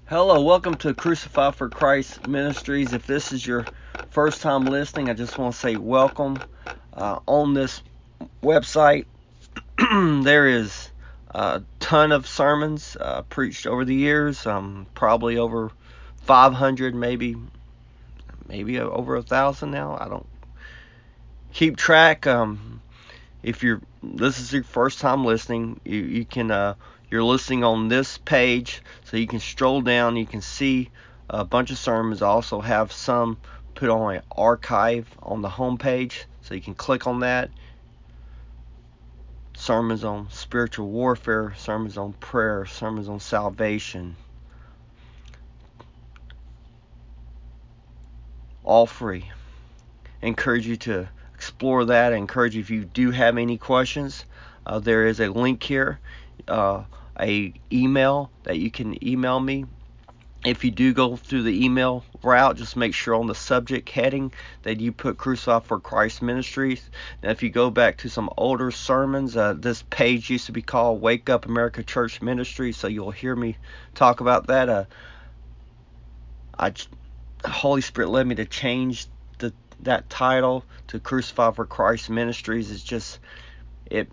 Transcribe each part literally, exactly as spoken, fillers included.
Hello, welcome to Crucify for Christ Ministries. If this is your first time listening, I just want to say welcome. Uh, on this website, there is a ton of sermons uh, preached over the years, um, probably over five hundred, maybe, maybe over a thousand now. I don't keep track. Um, if you're this is your first time listening, you, you can uh, you're listening on this page, so you can stroll down. You can see a bunch of sermons. I also have some put on an archive on the home page, so you can click on that. Sermons on spiritual warfare, sermons on prayer, sermons on salvation, all free. I encourage you to explore that. I encourage you, if you do have any questions, uh, there is a link here, uh, a email that you can email me. If you do go through the email route, just make sure on the subject heading that you put Crucify for Christ Ministries. Now, if you go back to some older sermons, uh, this page used to be called Wake Up America Church Ministry, so you'll hear me talk about that. Uh, I, Holy Spirit led me to change the that title to Crucify for Christ Ministries. It's just it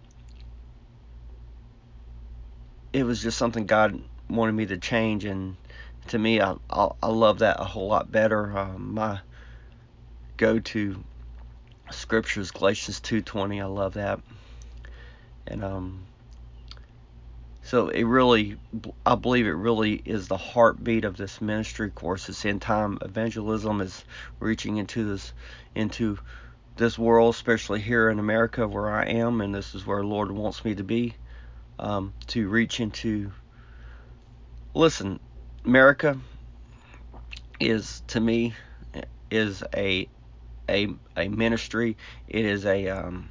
it was just something God wanted me to change, and to me, I I, I love that a whole lot better. Uh, my go-to scripture is Galatians two twenty. I love that, and um, so it really, I believe it really is the heartbeat of this ministry. Of course, this end time evangelism is reaching into this into this world, especially here in America where I am, and this is where the Lord wants me to be, um, to reach into. Listen, America is, to me, is a a a ministry. It is a um,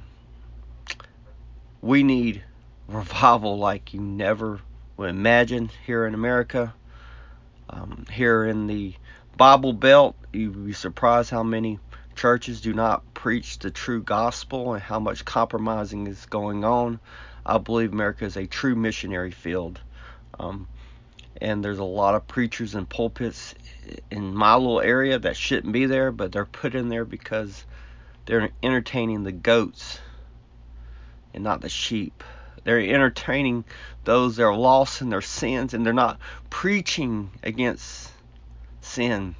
we need revival like you never would imagine here in America. Um, here in the Bible Belt, you'd be surprised how many churches do not preach the true gospel and how much compromising is going on. I believe America is a true missionary field. Um, and there's a lot of preachers and pulpits in my little area that shouldn't be there, but they're put in there because they're entertaining the goats and not the sheep. They're entertaining those that are lost in their sins, and they're not preaching against sin.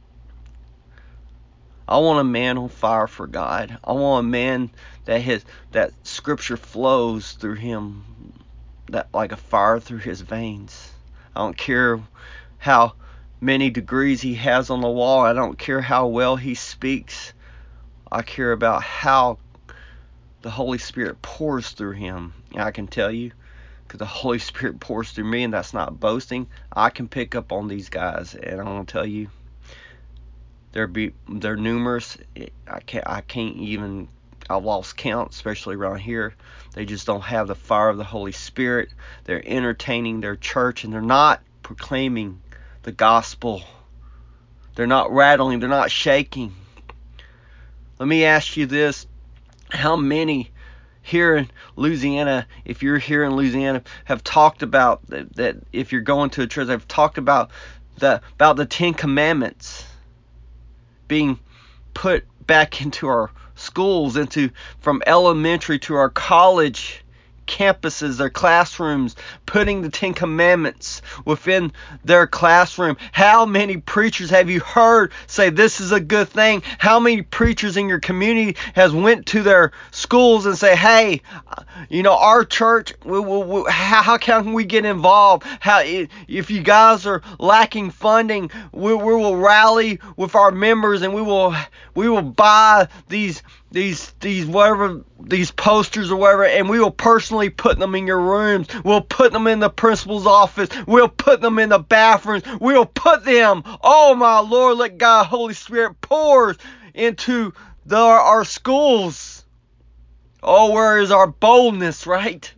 I want a man on fire for God. I want a man that his that scripture flows through him, that like a fire through his veins. I don't care how many degrees he has on the wall. I don't care how well he speaks. I care about how the Holy Spirit pours through him. And I can tell you, because the Holy Spirit pours through me, and that's not boasting. I can pick up on these guys, and I'm gonna tell you, they're be they're numerous. I can't I can't even I've lost count, especially around here. They just don't have the fire of the Holy Spirit. They're entertaining their church, and they're not proclaiming the gospel. They're not rattling. They're not shaking. Let me ask you this: how many here in Louisiana, if you're here in Louisiana, have talked about that, that if you're going to a church, have talked about the about the Ten Commandments being put back into our schools, into from elementary to our college campuses, their classrooms, putting the Ten Commandments within their classroom? How many preachers have you heard say this is a good thing? How many preachers in your community has went to their schools and say, hey, you know, our church, we, we, we, how, how can we get involved? How, if you guys are lacking funding, we, we will rally with our members, and we will we will buy these these these whatever these posters or whatever, and we will personally put them in your rooms. We'll put them in the principal's office. We'll put them in the bathrooms. We'll put them, oh my Lord, let God, Holy Spirit pours into the, our schools. Oh, where is our boldness, right?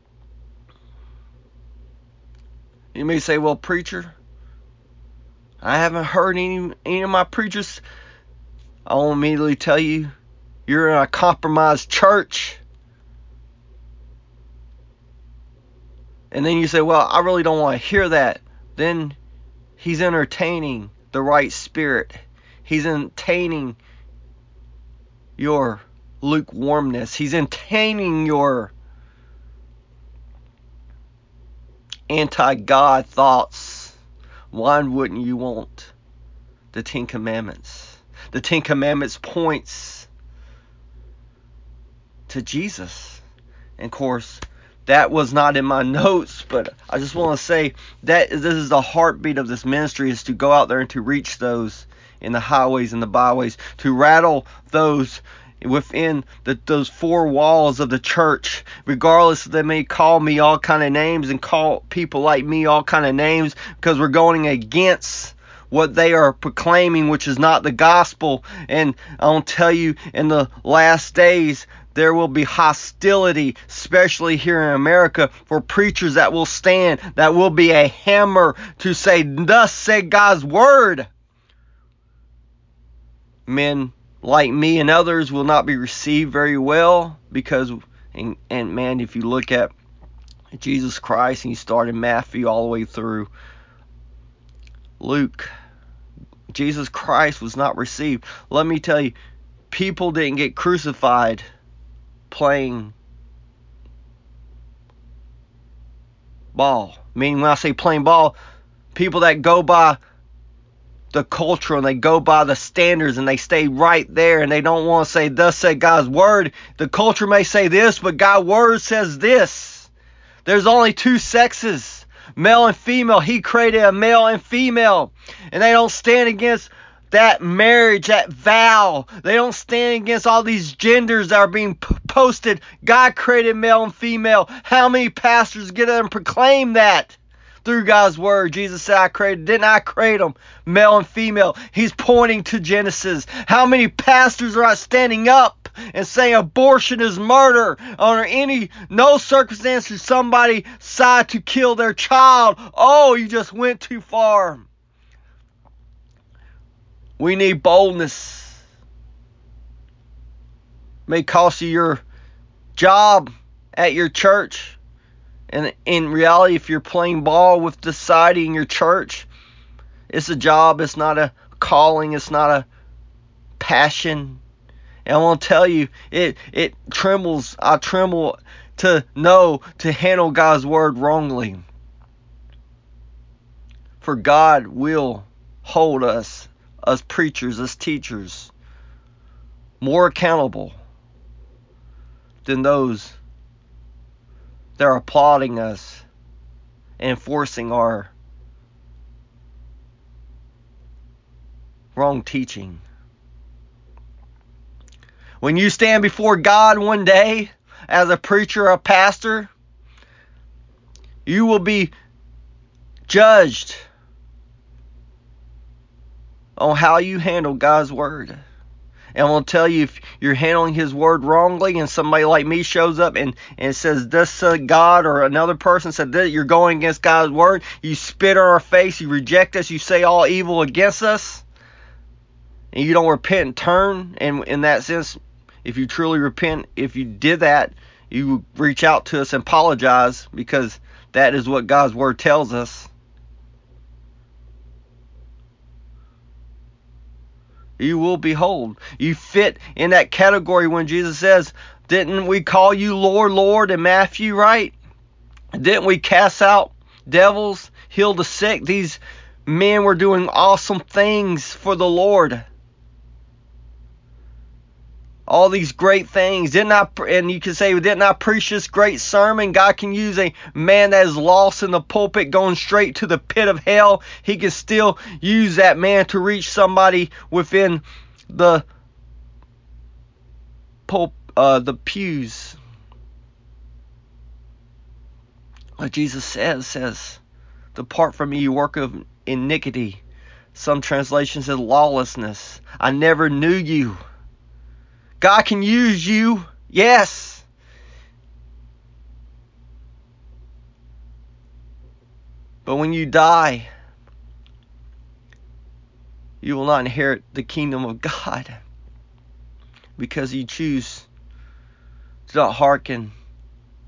You may say, well, preacher, I haven't heard any, any of my preachers. I'll immediately tell you, you're in a compromised church. And then you say, well, I really don't want to hear that. Then He's entertaining the right spirit. He's entertaining your lukewarmness. He's entertaining your anti-God thoughts. Why wouldn't you want the Ten Commandments? The Ten Commandments points to Jesus. And of course, that was not in my notes, but I just want to say that this is the heartbeat of this ministry, is to go out there and to reach those in the highways and the byways, to rattle those within the, those four walls of the church, regardless they may call me all kind of names and call people like me all kind of names, because we're going against what they are proclaiming, which is not the gospel. And I'll tell you, in the last days, there will be hostility, especially here in America, for preachers that will stand, that will be a hammer to say, thus said God's word. Men like me and others will not be received very well, because, and, and man, if you look at Jesus Christ, and you start in Matthew all the way through Luke, Jesus Christ was not received. Let me tell you, people didn't get crucified playing ball. Meaning, when I say playing ball, people that go by the culture and they go by the standards and they stay right there and they don't want to say, thus said God's word. The culture may say this, but God's word says this. There's only two sexes, male and female. He created a male and female, and they don't stand against that marriage, that vow. They don't stand against all these genders that are being p- posted. God created male and female. How many pastors get up and proclaim that through God's word? Jesus said, I created, didn't I create them, male and female? He's pointing to Genesis. How many pastors are not standing up and saying abortion is murder? Under any, no circumstance should somebody decide to kill their child. Oh, you just went too far. We need boldness. It may cost you your job at your church. And in reality, if you're playing ball with society in your church, it's a job. It's not a calling. It's not a passion. And I want to tell you, it it trembles. I tremble to know to handle God's word wrongly. For God will hold us, us preachers, us teachers, more accountable than those that are applauding us and enforcing our wrong teaching. When you stand before God one day as a preacher or a pastor, you will be judged on how you handle God's word. And I'm going to tell you, if you're handling his word wrongly and somebody like me shows up and, and says, this uh, God, or another person said that you're going against God's word, you spit on our face, you reject us, you say all evil against us, and you don't repent and turn. And in that sense, if you truly repent, if you did that, you reach out to us and apologize, because that is what God's word tells us. You will behold. You fit in that category when Jesus says, didn't we call you Lord, Lord in Matthew, right? Didn't we cast out devils, heal the sick? These men were doing awesome things for the Lord. All these great things. Didn't I, and you can say, didn't I preach this great sermon? God can use a man that is lost in the pulpit going straight to the pit of hell. He can still use that man to reach somebody within the pulp, uh, the pews. What Jesus says, says, depart from me, you work of iniquity. Some translations says lawlessness. I never knew you. God can use you, yes. But when you die, you will not inherit the kingdom of God, because you choose to not hearken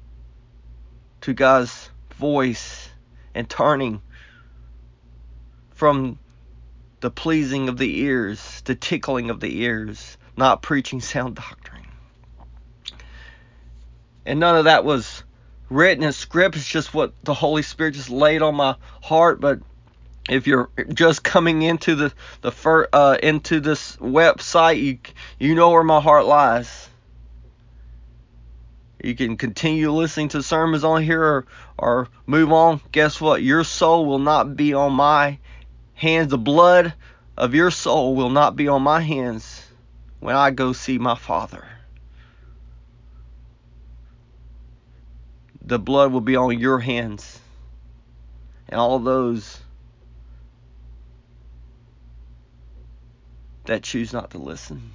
to God's voice and turning from the pleasing of the ears, the tickling of the ears, not preaching sound doctrine. And none of that was written in script. It's just what the Holy Spirit just laid on my heart. But if you're just coming into the the fir, uh, into this website, you you know where my heart lies. You can continue listening to sermons on here or, or move on. Guess what? Your soul will not be on my hands. The blood of your soul will not be on my hands when I go see my Father. The blood will be on your hands. And all those that choose not to listen.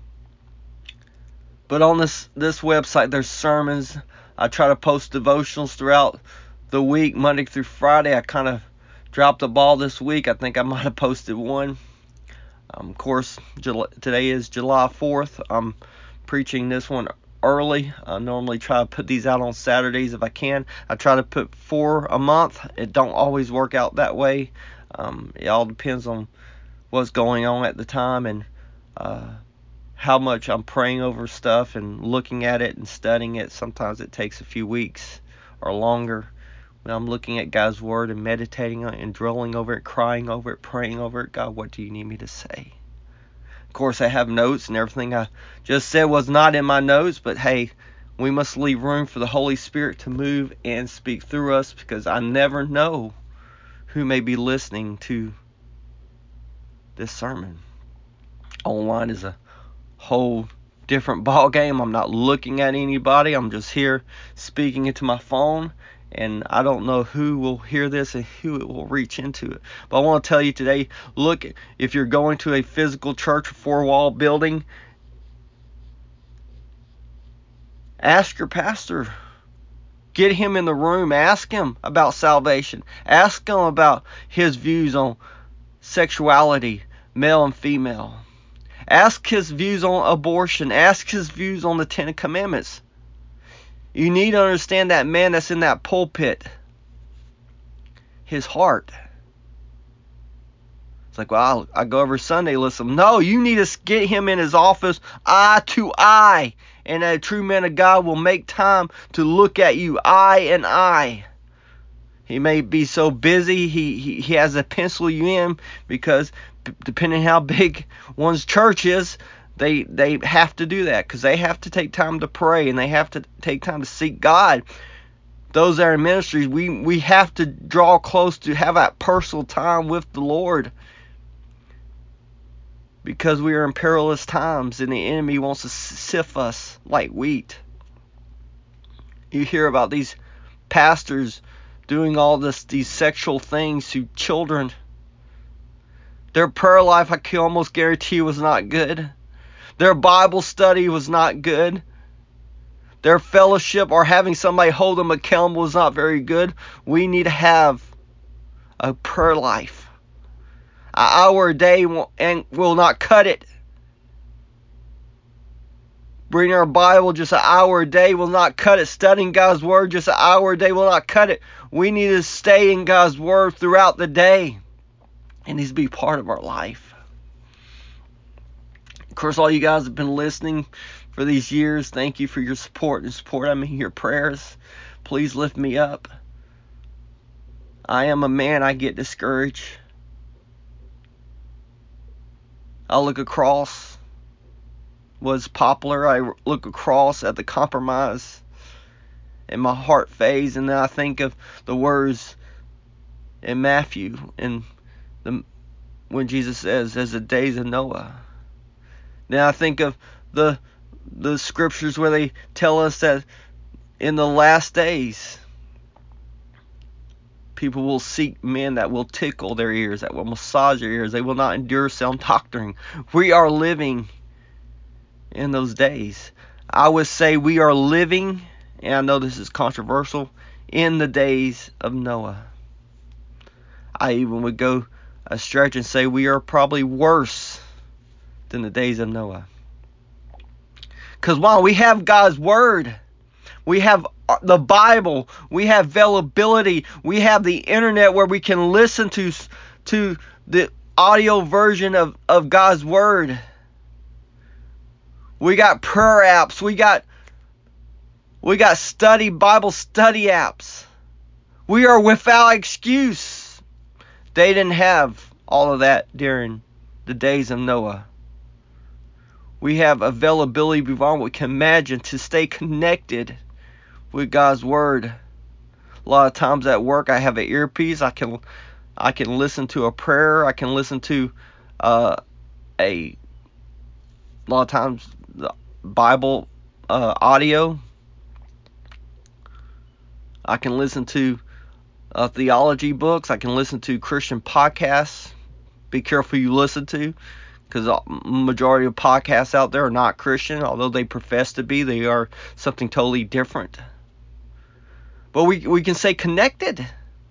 But on this, this website, there's sermons. I try to post devotionals throughout the week, Monday through Friday. I kind of dropped the ball this week. I think I might have posted one. Um, of course, July, today is July fourth. I'm preaching this one early. I normally try to put these out on Saturdays if I can. I try to put four a month. It don't always work out that way. Um, it all depends on what's going on at the time and uh, how much I'm praying over stuff and looking at it and studying it. Sometimes it takes a few weeks or longer when I'm looking at God's Word and meditating on it and drilling over it, crying over it, praying over it. God, what do you need me to say? Of course, I have notes, and everything I just said was not in my notes, but hey, we must leave room for the Holy Spirit to move and speak through us, because I never know who may be listening to this sermon. Online is a whole different ball game. I'm not looking at anybody. I'm just here speaking into my phone, and I don't know who will hear this and who it will reach into it. But I want to tell you today, look, if you're going to a physical church or four-wall building, ask your pastor. Get him in the room. Ask him about salvation. Ask him about his views on sexuality, male and female. Ask his views on abortion. Ask his views on the Ten Commandments. You need to understand that man that's in that pulpit, his heart. It's like, well, I go every Sunday, listen. No, you need to get him in his office, eye to eye. And a true man of God will make time to look at you, eye and eye. He may be so busy, he, he, he has to pencil you in, because depending how big one's church is, they they have to do that, because they have to take time to pray and they have to take time to seek God. Those that are in ministries, we, we have to draw close to have that personal time with the Lord, because we are in perilous times and the enemy wants to sift us like wheat. You hear about these pastors doing all this, these sexual things to children. Their prayer life, I can almost guarantee, was not good. Their Bible study was not good. Their fellowship or having somebody hold them accountable was not very good. We need to have a prayer life. An hour a day and will not cut it. Reading our Bible just an hour a day will not cut it. Studying God's Word just an hour a day will not cut it. We need to stay in God's Word throughout the day. It needs to be part of our life. Of course, all you guys have been listening for these years, thank you for your support and support. I mean, your prayers. Please lift me up. I am a man. I get discouraged. I look across what's popular. I look across at the compromise, and my heart fades. And then I think of the words in Matthew, and the when Jesus says, "As the days of Noah." Then I think of the the scriptures where they tell us that in the last days, people will seek men that will tickle their ears, that will massage their ears. They will not endure sound doctrine. We are living in those days. I would say we are living, and I know this is controversial, in the days of Noah. I even would go a stretch and say we are probably worse than the days of Noah. Because while we have God's Word, we have the Bible, we have availability, we have the internet where we can listen to to the audio version of, of God's Word. We got prayer apps. We got we got study Bible study apps. We are without excuse. They didn't have all of that during the days of Noah. We have availability beyond what we can imagine to stay connected with God's Word. A lot of times at work, I have an earpiece. I can I can listen to a prayer. I can listen to uh, a, a lot of times the Bible uh, audio. I can listen to uh, theology books. I can listen to Christian podcasts. Be careful who you listen to, because the majority of podcasts out there are not Christian. Although they profess to be, they are something totally different. But we we can stay connected.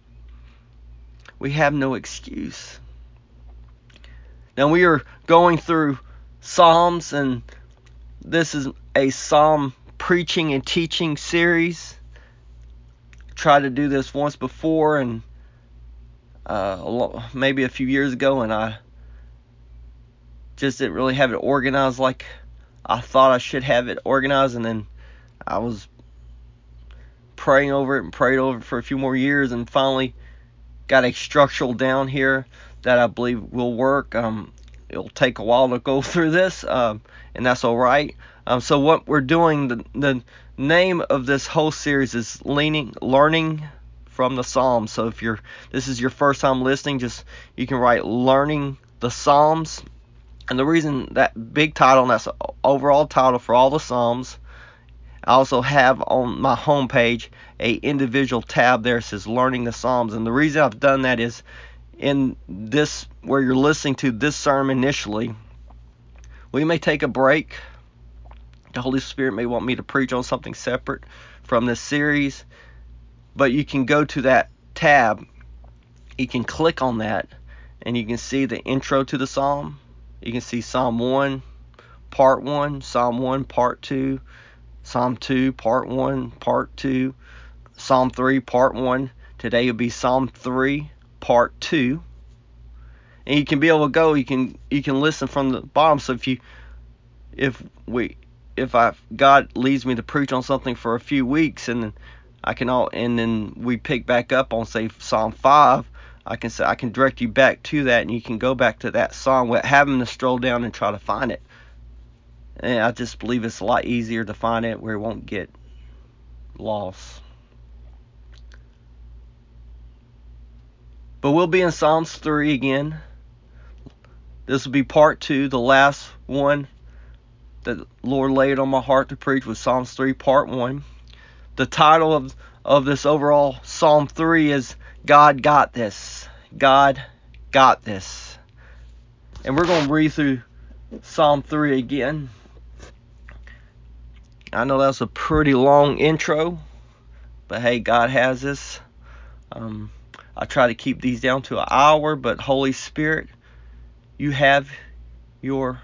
We have no excuse. Now we are going through Psalms, and this is a Psalm preaching and teaching series. Tried to do this once before, and uh, maybe a few years ago, and I just didn't really have it organized like I thought I should have it organized. And then I was praying over it and prayed over it for a few more years, and finally got a structural down here that I believe will work. Um, it'll take a while to go through this, um, and that's all right. Um, so what we're doing, the, the name of this whole series is leaning, learning from the Psalms. So if you're this is your first time listening, just you can write learning the Psalms. And the reason that big title, and that's the overall title for all the Psalms, I also have on my homepage a individual tab there that says Learning the Psalms. And the reason I've done that is in this, where you're listening to this sermon initially, we may take a break. The Holy Spirit may want me to preach on something separate from this series. But you can go to that tab. You can click on that, and you can see the intro to the Psalm. You can see Psalm one, Part one, Psalm one, Part two, Psalm two, Part one, Part two, Psalm three, Part one. Today will be Psalm three, Part two. And you can be able to go, you can you can listen from the bottom. So if you if we if I God leads me to preach on something for a few weeks, and then I can all and then we pick back up on, say, Psalm five, I can say I can direct you back to that, and you can go back to that psalm without having to stroll down and try to find it. And I just believe it's a lot easier to find it where it won't get lost. But we'll be in Psalms three again. This will be part two. The last one that the Lord laid on my heart to preach was Psalms three, part one. The title of, of this overall Psalm three is God Got This. God Got This. And we're going to read through Psalm three again. I know that's a pretty long intro, but hey, God has this. Um, I try to keep these down to an hour, but Holy Spirit, you have your,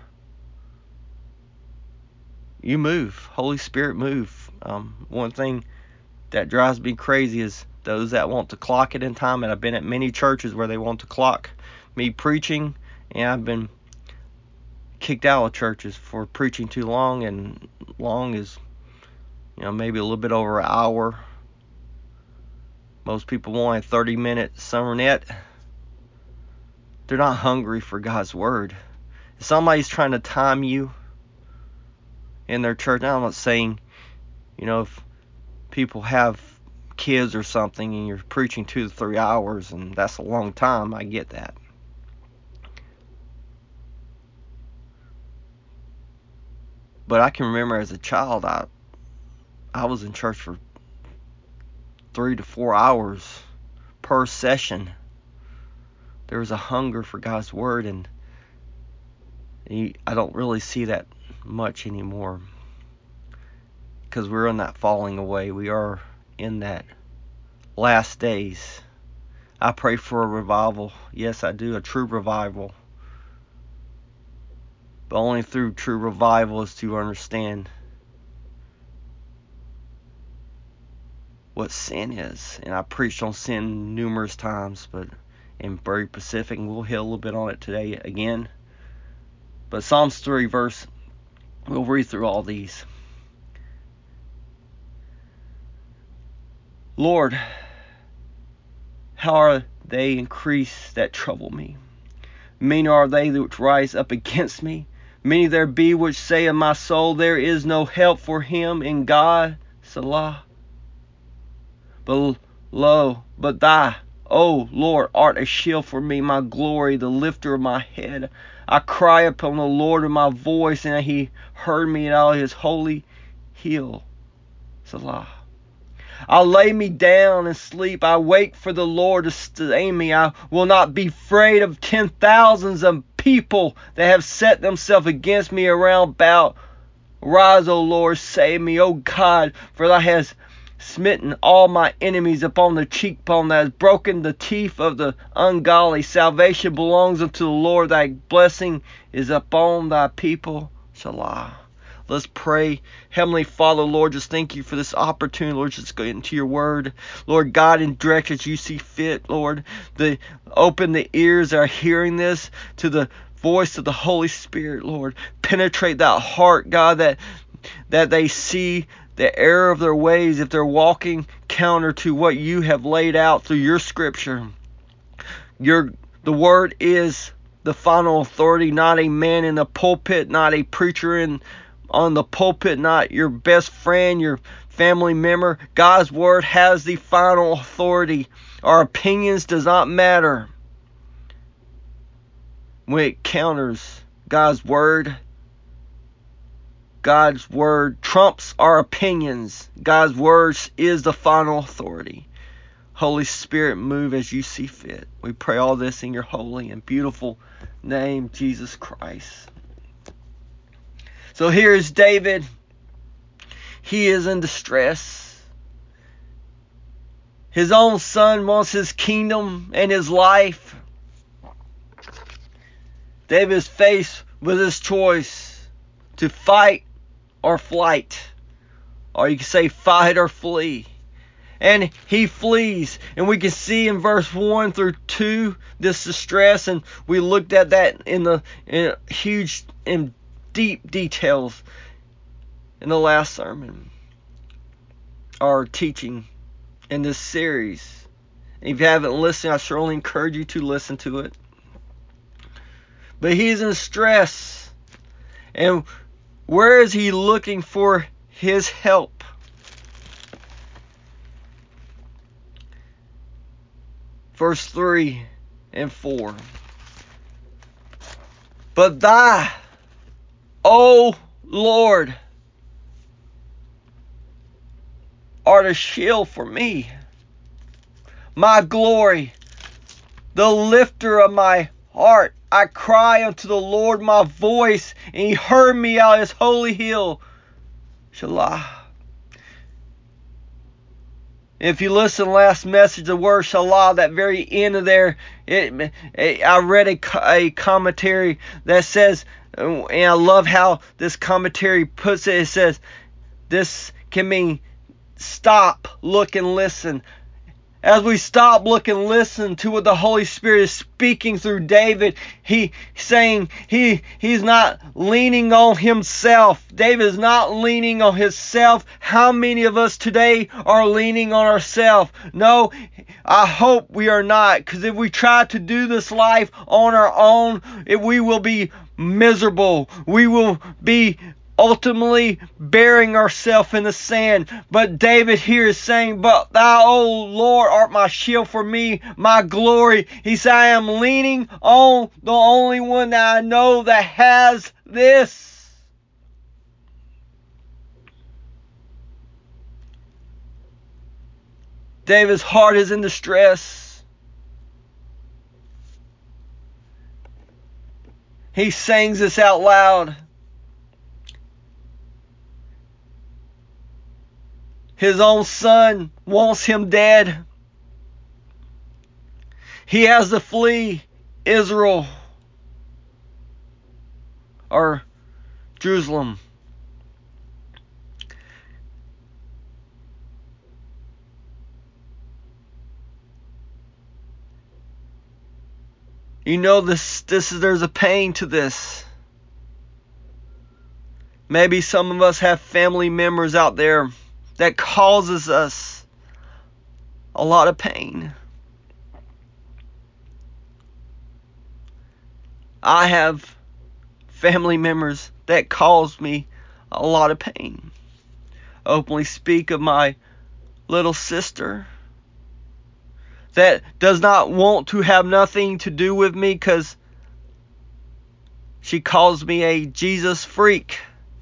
you move. Holy Spirit, move. Um, one thing that drives me crazy is those that want to clock it in time, and I've been at many churches where they want to clock me preaching, and I've been kicked out of churches for preaching too long, and long is, you know, maybe a little bit over an hour. Most people want a thirty minute sermonette. They're not hungry for God's Word. If somebody's trying to time you in their church, now I'm not saying, you know, if people have kids or something and you're preaching two to three hours and that's a long time, I get that. But I can remember as a child, I I was in church for three to four hours per session. There was a hunger for God's Word, and I don't really see that much anymore, because we're in that falling away. We are in that last days. I pray for a revival. Yes, I do, a true revival. But only through true revival is to understand what sin is. And I preached on sin numerous times, but in Prairie Pacific, and we'll hit a little bit on it today again. But Psalms three verse, we'll read through all these. Lord, how are they increased that trouble me? Many are they which rise up against me. Many there be which say of my soul, there is no help for him in God. Selah. But lo, but thy, O Lord, art a shield for me, my glory, the lifter of my head. I cry upon the Lord with my voice, and he heard me out of his holy hill. Selah. I lay me down and sleep. I wake for the Lord to stay me. I will not be afraid of ten thousands of people that have set themselves against me around about. Rise, O Lord, save me, O God, for thou hast smitten all my enemies upon the cheekbone, that has broken the teeth of the ungodly. Salvation belongs unto the Lord. Thy blessing is upon thy people. Selah. Let's pray. Heavenly Father, Lord, just thank you for this opportunity, Lord, just go into your word. Lord, guide and direct as you see fit, Lord. The, open the ears that are hearing this to the voice of the Holy Spirit, Lord. Penetrate that heart, God, that, that they see the error of their ways if they're walking counter to what you have laid out through your scripture. Your, the word is the final authority, not a man in the pulpit, not a preacher in on the pulpit, not your best friend, your family member. God's word has the final authority. Our opinions does not matter when it counters God's word. God's word trumps our opinions. God's word is the final authority. Holy Spirit, move as you see fit. We pray all this in your holy and beautiful name, Jesus Christ. So here is David. He is in distress. His own son wants his kingdom and his life. David is faced with his choice to fight or flight. Or you can say fight or flee. And he flees. And we can see in verse one through two this distress. And we looked at that in the in huge and deep details in the last sermon, our teaching in this series. If you haven't listened, I certainly encourage you to listen to it. But he's in stress. And where is he looking for his help? Verse three and four. But thy, O Lord, art a shield for me, my glory, the lifter of my heart. I cry unto the Lord my voice, and he heard me out of his holy hill. Selah. If you listen to the last message, the word Selah, that very end of there, it, it, I read a, a commentary that says, and I love how this commentary puts it, it says, this can mean stop, look, and listen. As we stop, look, and listen to what the Holy Spirit is speaking through David, he saying he he's not leaning on himself. David is not leaning on himself. How many of us today are leaning on ourselves? No, I hope we are not, because if we try to do this life on our own, it, we will be miserable. We will be ultimately burying ourselves in the sand. But David here is saying, but thou, O Lord, art my shield for me, my glory. He said, I am leaning on the only one that I know that has this. David's heart is in distress. He sings this out loud. His own son wants him dead. He has to flee Israel or Jerusalem. You know this this is there's a pain to this. Maybe some of us have family members out there that causes us a lot of pain. I have family members that cause me a lot of pain. I openly speak of my little sister that does not want to have nothing to do with me because she calls me a Jesus freak.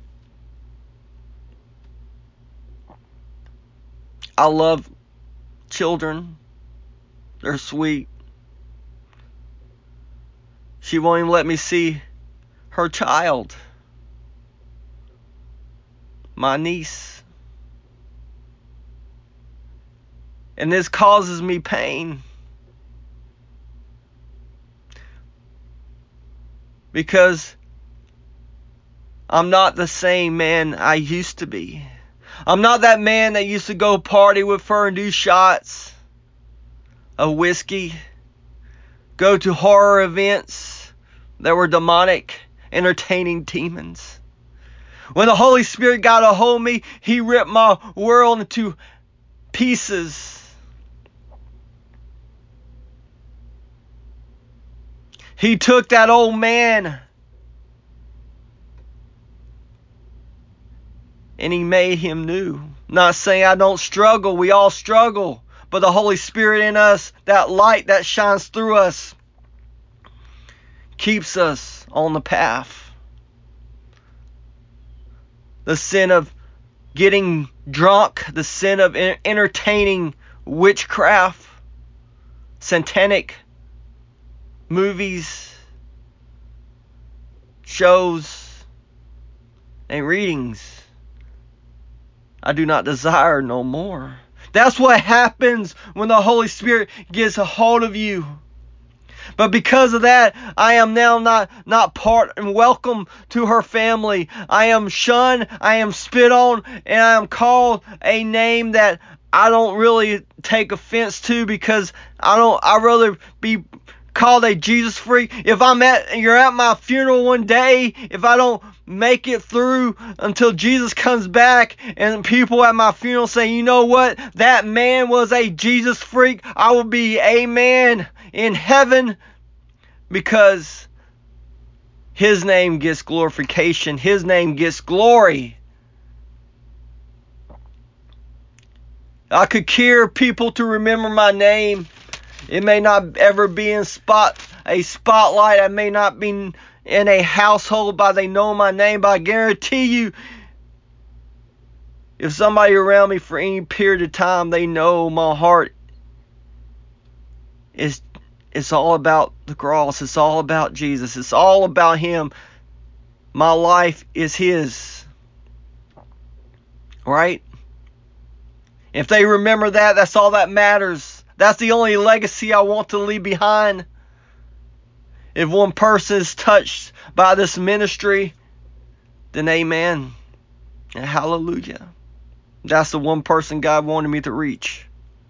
I love children. They're sweet. She won't even let me see her child, my niece. And this causes me pain. Because I'm not the same man I used to be. I'm not that man that used to go party with her and do shots of whiskey, go to horror events that were demonic, entertaining demons. When the Holy Spirit got a hold of me, He ripped my world into pieces. He took that old man and He made him new. Not saying I don't struggle. We all struggle. But the Holy Spirit in us, that light that shines through us, keeps us on the path. The sin of getting drunk, the sin of entertaining witchcraft, satanic movies, shows, and readings, I do not desire no more. That's what happens when the Holy Spirit gets a hold of you. But because of that, I am now not, not part and welcome to her family. I am shunned, I am spit on, and I am called a name that I don't really take offense to, because I don't I'd rather be called a Jesus freak. If I'm at you're at my funeral one day, if I don't make it through until Jesus comes back, and people at my funeral say, you know what, that man was a Jesus freak, I will be amen in heaven, because His name gets glorification, His name gets glory. I could care people to remember my name. It may not ever be in spot a spotlight. I may not be in a household by they know my name, but I guarantee you, if somebody around me for any period of time, they know my heart is it's all about the cross. It's all about Jesus. It's all about Him. My life is His. Right? If they remember that, that's all that matters. That's the only legacy I want to leave behind. If one person is touched by this ministry, then amen and hallelujah. That's the one person God wanted me to reach.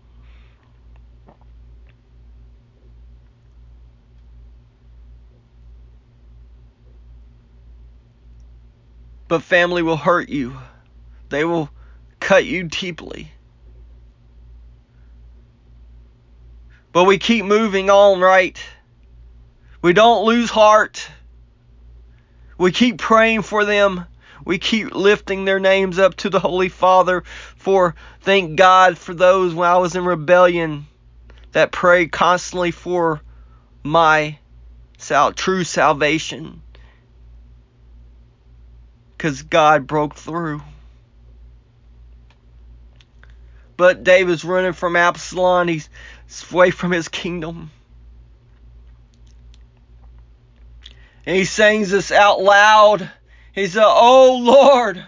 But family will hurt you. They will cut you deeply. But we keep moving on, right? We don't lose heart. We keep praying for them. We keep lifting their names up to the Holy Father. For thank God for those when I was in rebellion that prayed constantly for my sal- true salvation. Because God broke through. But David's running from Absalom. He's away from his kingdom. And he sings this out loud. He said, "Oh Lord,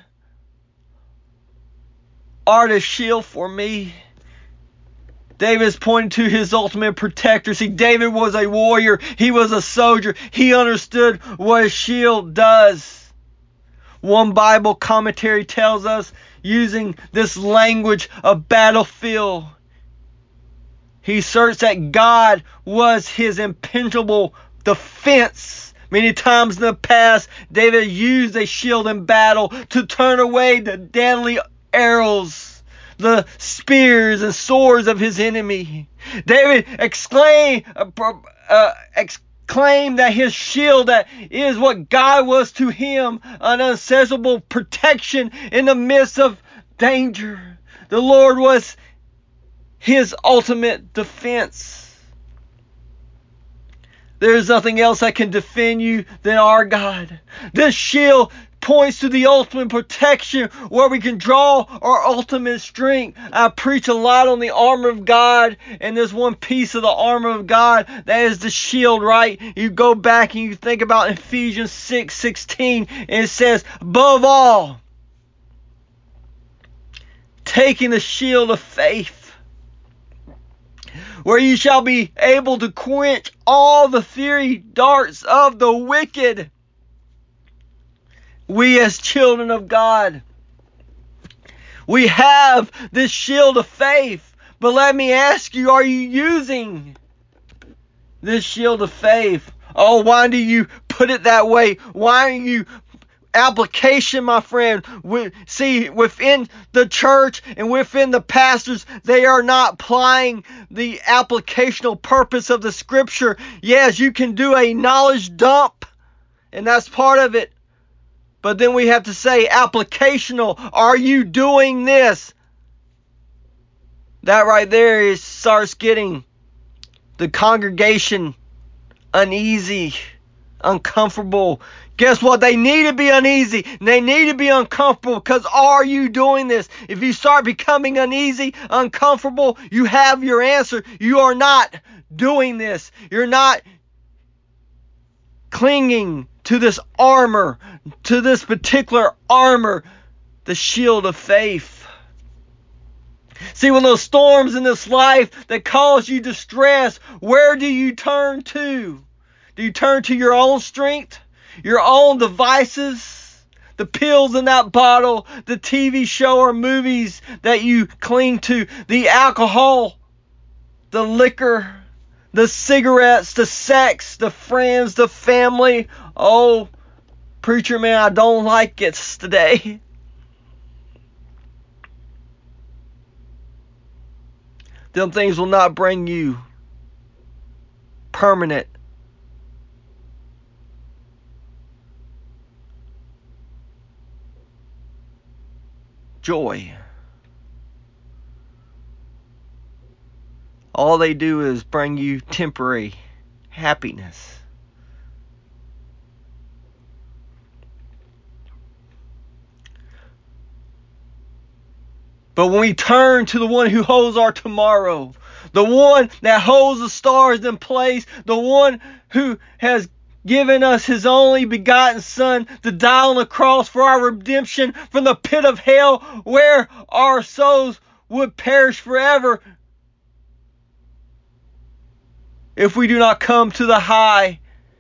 art a shield for me." David is pointing to his ultimate protector. See, David was a warrior. He was a soldier. He understood what a shield does. One Bible commentary tells us, using this language of battlefield, he asserts that God was his impenetrable defense. Many times in the past, David used a shield in battle to turn away the deadly arrows, the spears and swords of his enemy. David exclaimed, uh, uh, exclaimed that his shield that is what God was to him, an unassailable protection in the midst of danger. The Lord was his ultimate defense. There is nothing else that can defend you than our God. This shield points to the ultimate protection where we can draw our ultimate strength. I preach a lot on the armor of God, and there's one piece of the armor of God that is the shield, right? You go back and you think about Ephesians six sixteen, and it says, above all, taking the shield of faith, where you shall be able to quench all the fiery darts of the wicked. We as children of God, we have this shield of faith. But let me ask you, are you using this shield of faith? Oh, why do you put it that way? Why are you application, my friend? We, see, within the church and within the pastors, they are not applying the applicational purpose of the scripture. Yes, you can do a knowledge dump, and that's part of it. But then we have to say applicational. Are you doing this? That right there is starts getting the congregation uneasy, uncomfortable. Guess what? They need to be uneasy. They need to be uncomfortable, because are you doing this? If you start becoming uneasy, uncomfortable, you have your answer. You are not doing this. You're not clinging to this armor, to this particular armor, the shield of faith. See, when those storms in this life that cause you distress, where do you turn to? Do you turn to your own strength? Your own devices? The pills in that bottle? The T V show or movies that you cling to? The alcohol? The liquor? The cigarettes? The sex? The friends? The family? Oh, preacher man, I don't like it today. Them things will not bring you permanent joy. All they do is bring you temporary happiness. But when we turn to the one who holds our tomorrow, the one that holds the stars in place, the one who has given us his only begotten Son to die on the cross for our redemption from the pit of hell where our souls would perish forever if we do not come to the high,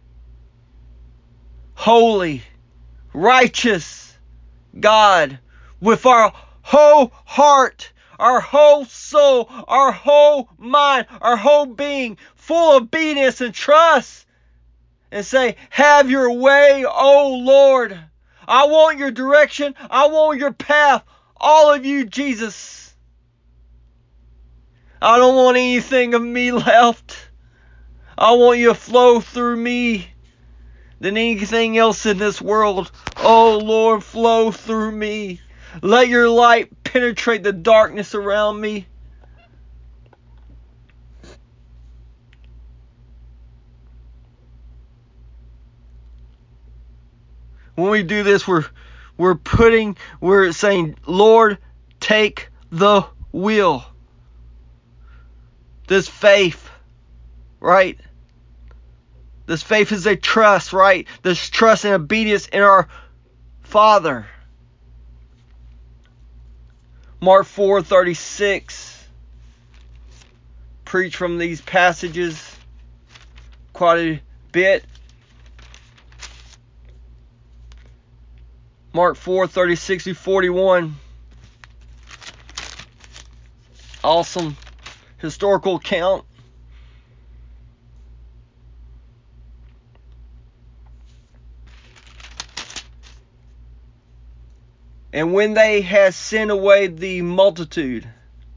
holy, righteous God with our whole heart, our whole soul, our whole mind, our whole being, full obedience and trust, and say, have your way, oh Lord. I want your direction. I want your path. All of you, Jesus. I don't want anything of me left. I want you to flow through me than anything else in this world. Oh Lord, flow through me. Let your light penetrate the darkness around me. When we do this, we're we're putting, we're saying, Lord, take the wheel. This faith, right? This faith is a trust, right? This trust and obedience in our Father. Mark four thirty-six. Preach from these passages quite a bit. Mark four thirty-six through forty-one. Awesome historical account. And when they had sent away the multitude,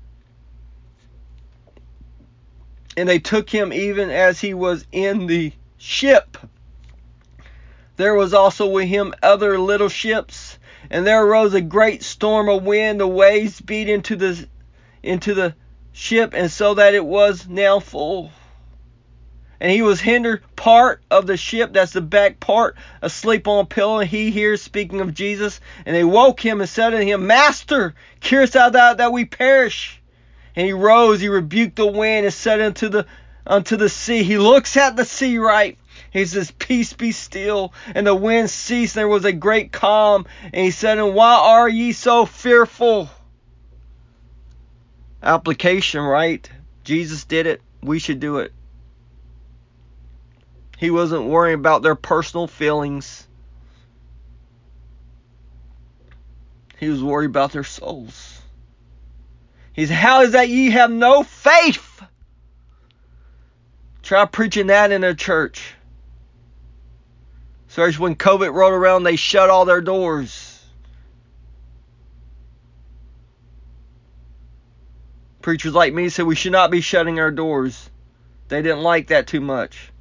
and they took him even as he was in the ship, there was also with him other little ships, and there arose a great storm of wind, the waves beat into the into the ship, and so that it was now full. And he was hindered part of the ship, that's the back part, asleep on a pillow. And he here speaking of Jesus. And they woke him and said unto him, Master, carest thou that, that we perish? And he rose, he rebuked the wind, and said unto the unto the sea. He looks at the sea, right? He says, Peace, be still. And the wind ceased, and there was a great calm. And he said, And why are ye so fearful? Application, right? Jesus did it. We should do it. He wasn't worrying about their personal feelings. He was worried about their souls. He said, How is that ye have no faith? Try preaching that in a church. Especially when COVID rolled around, they shut all their doors. Preachers like me said we should not be shutting our doors. They didn't like that too much.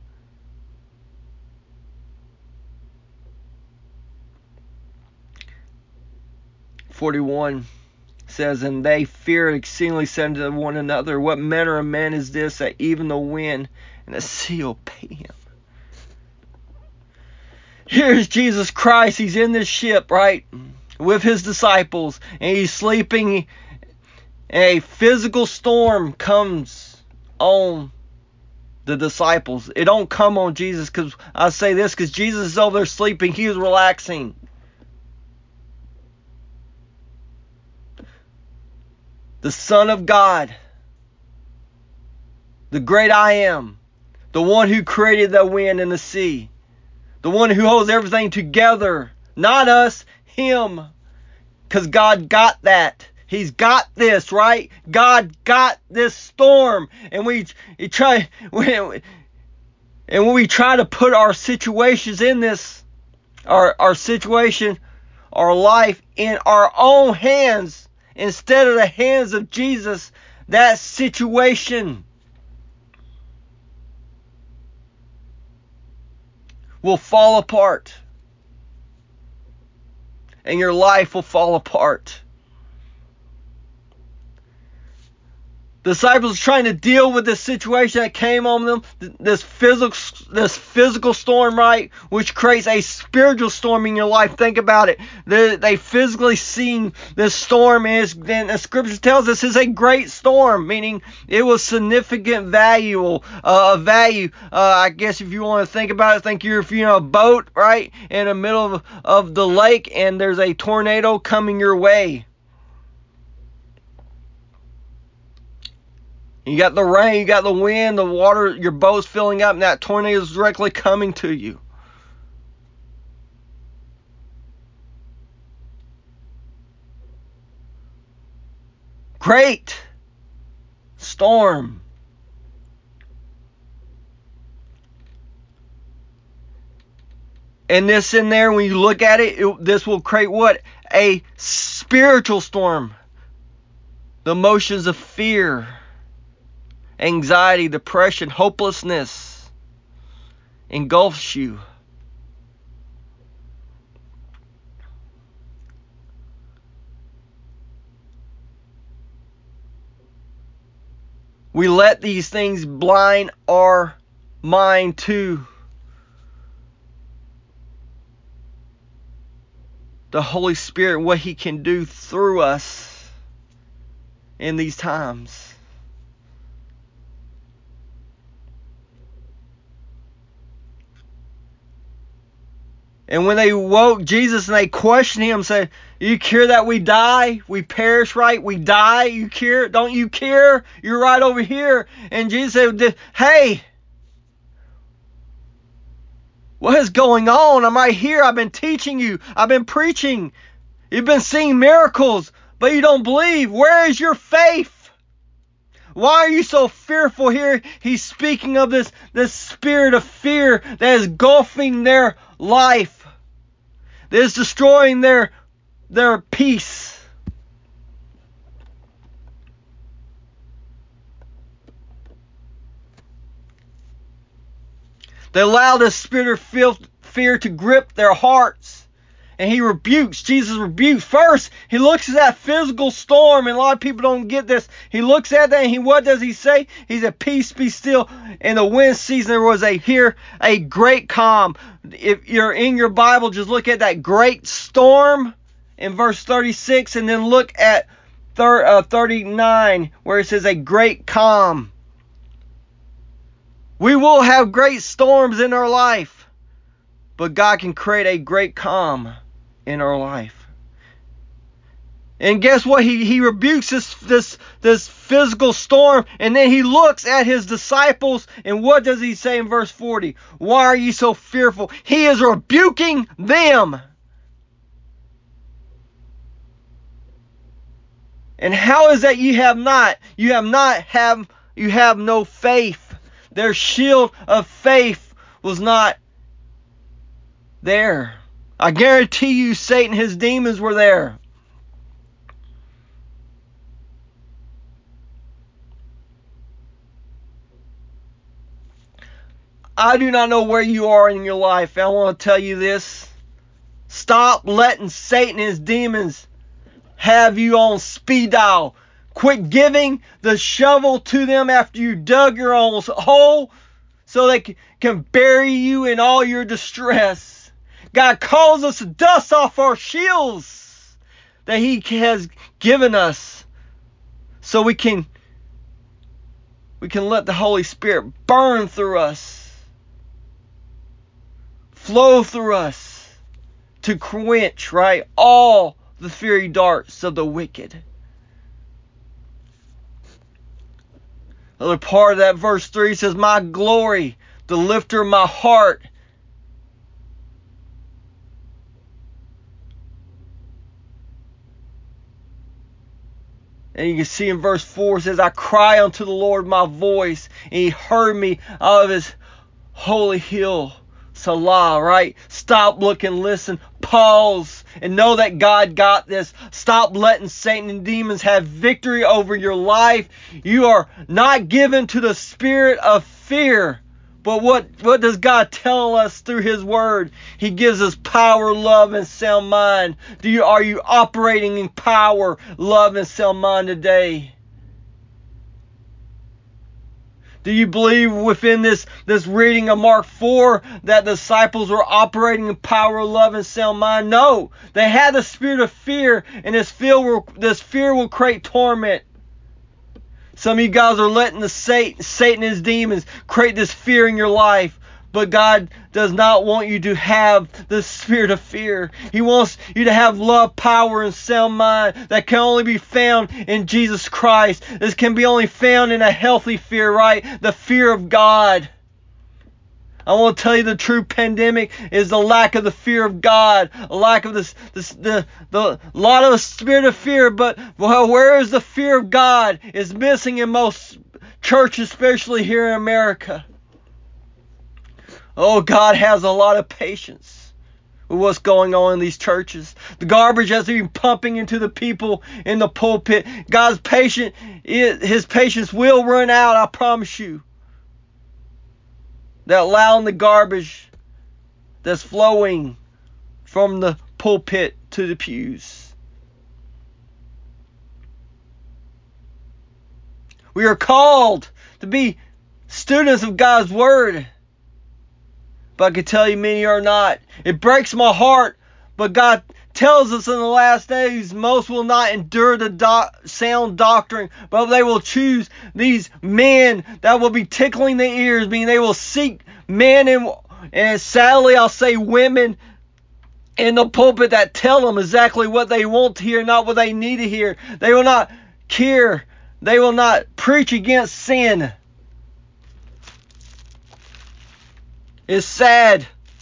forty-one says, And they feared exceedingly, said to one another, What manner of man is this, that even the wind and the sea obey him? Here's Jesus Christ. He's in this ship, right, with his disciples, and he's sleeping. And a physical storm comes on the disciples. It don't come on Jesus, because I say this because Jesus is over there sleeping. He was relaxing. The Son of God, the great I am, the one who created the wind and the sea, the one who holds everything together, not us, him, because God got that. He's got this, right? God got this storm, and we, we try, we, and when we try to put our situations in this, our our situation, our life in our own hands, instead of the hands of Jesus, that situation will fall apart. And your life will fall apart. The disciples trying to deal with this situation that came on them, this physical, this physical storm, right, which creates a spiritual storm in your life. Think about it. They, they physically seen this storm, is, and the scripture tells us it's a great storm, meaning it was significant value, uh, value. Uh, I guess if you want to think about it, think you're if you're in a boat, right, in the middle of, of the lake, and there's a tornado coming your way. You got the rain, you got the wind, the water, your boat's filling up, and that tornado is directly coming to you. Great storm. And this in there, when you look at it, it this will create what? A spiritual storm. The emotions of fear, anxiety, depression, hopelessness engulfs you. We let these things blind our mind to the Holy Spirit, what He can do through us in these times. And when they woke Jesus and they questioned him, said, you care that we die? We perish, right? We die? You care? Don't you care? You're right over here. And Jesus said, hey, what is going on? I'm right here. I've been teaching you. I've been preaching. You've been seeing miracles, but you don't believe. Where is your faith? Why are you so fearful here? He's speaking of this, this spirit of fear that is engulfing their life, that is destroying their their peace. They allow the spirit of fear to grip their hearts. And he rebukes, Jesus rebukes. First, he looks at that physical storm, and a lot of people don't get this. He looks at that, and he what does he say? He said, peace be still. In the wind season, there was a here a great calm. If you're in your Bible, just look at that great storm in verse thirty-six, and then look at thirty-nine, where it says a great calm. We will have great storms in our life, but God can create a great calm in our life. And guess what? He, he rebukes this, this, this physical storm, and then he looks at his disciples, and what does he say in verse forty? Why are you so fearful? He is rebuking them. And how is that you have not? You have not have you have no faith. Their shield of faith was not there. I guarantee you Satan and his demons were there. I do not know where you are in your life. I want to tell you this. Stop letting Satan and his demons have you on speed dial. Quit giving the shovel to them after you dug your own hole so they can bury you in all your distress. God calls us to dust off our shields that he has given us so we can we can let the Holy Spirit burn through us, flow through us to quench, right, all the fiery darts of the wicked. Another part of that verse three says, my glory, the lifter of my heart. And you can see in verse four, it says, I cry unto the Lord my voice, and he heard me out of his holy hill. Salah, right? Stop, look, and listen. Pause and know that God got this. Stop letting Satan and demons have victory over your life. You are not given to the spirit of fear. But what, what does God tell us through his word? He gives us power, love, and sound mind. Do you, are you operating in power, love, and sound mind today? Do you believe within this, this reading of Mark four that the disciples were operating in power, love, and sound mind? No. They had the spirit of fear, and this fear will, this fear will create torment. Some of you guys are letting the Satan, Satan and his demons create this fear in your life. But God does not want you to have the spirit of fear. He wants you to have love, power, and sound mind that can only be found in Jesus Christ. This can be only found in a healthy fear, right? The fear of God. I want to tell you the true pandemic is the lack of the fear of God, a lack of this, this the the lot of the spirit of fear. But well, where is the fear of God? Is missing in most churches, especially here in America. Oh, God has a lot of patience with what's going on in these churches. The garbage has been pumping into the people in the pulpit. God's patient, his patience will run out, I promise you. That allowing the garbage that's flowing from the pulpit to the pews. We are called to be students of God's word. But I can tell you many are not. It breaks my heart. But God tells us in the last days, most will not endure the do- sound doctrine, but they will choose these men that will be tickling their ears, meaning they will seek men and, and sadly I'll say women in the pulpit that tell them exactly what they want to hear, not what they need to hear. They will not care. They will not preach against sin. It's sad.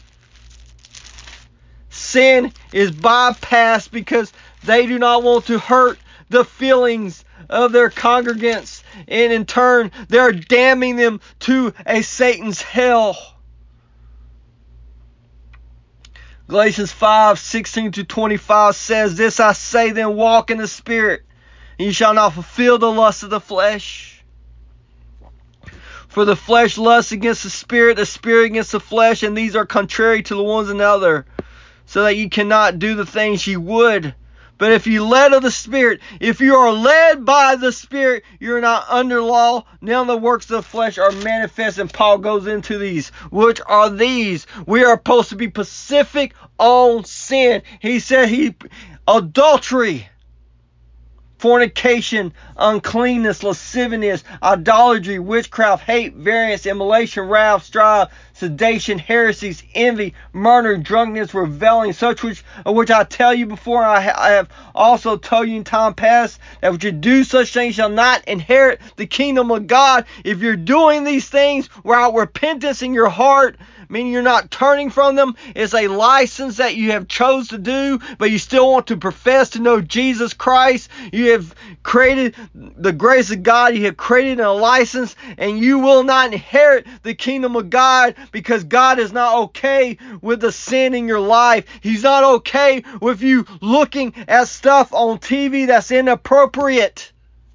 Sin is bypassed because they do not want to hurt the feelings of their congregants. And in turn, they're damning them to a Satan's hell. Galatians five, sixteen to twenty-five says, "This I say then, walk in the Spirit, and you shall not fulfill the lust of the flesh. For the flesh lusts against the Spirit, the Spirit against the flesh, and these are contrary to the one another, so that you cannot do the things ye would. But if you led of the Spirit, if you are led by the Spirit, you're not under law. Now the works of the flesh are manifest," and Paul goes into these. Which are these? We are supposed to be pacific on sin. He said he adultery, fornication, uncleanness, lasciviousness, idolatry, witchcraft, hate, variance, immolation, wrath, strife, sedation, heresies, envy, murder, drunkenness, reveling, such which of which I tell you before, I, ha- I have also told you in time past, that which you do such things shall not inherit the kingdom of God. If you're doing these things without repentance in your heart, meaning you're not turning from them, it's a license that you have chose to do, but you still want to profess to know Jesus Christ. You have created the grace of God. You have created a license, and you will not inherit the kingdom of God, because God is not okay with the sin in your life. He's not okay with you looking at stuff on T V that's inappropriate.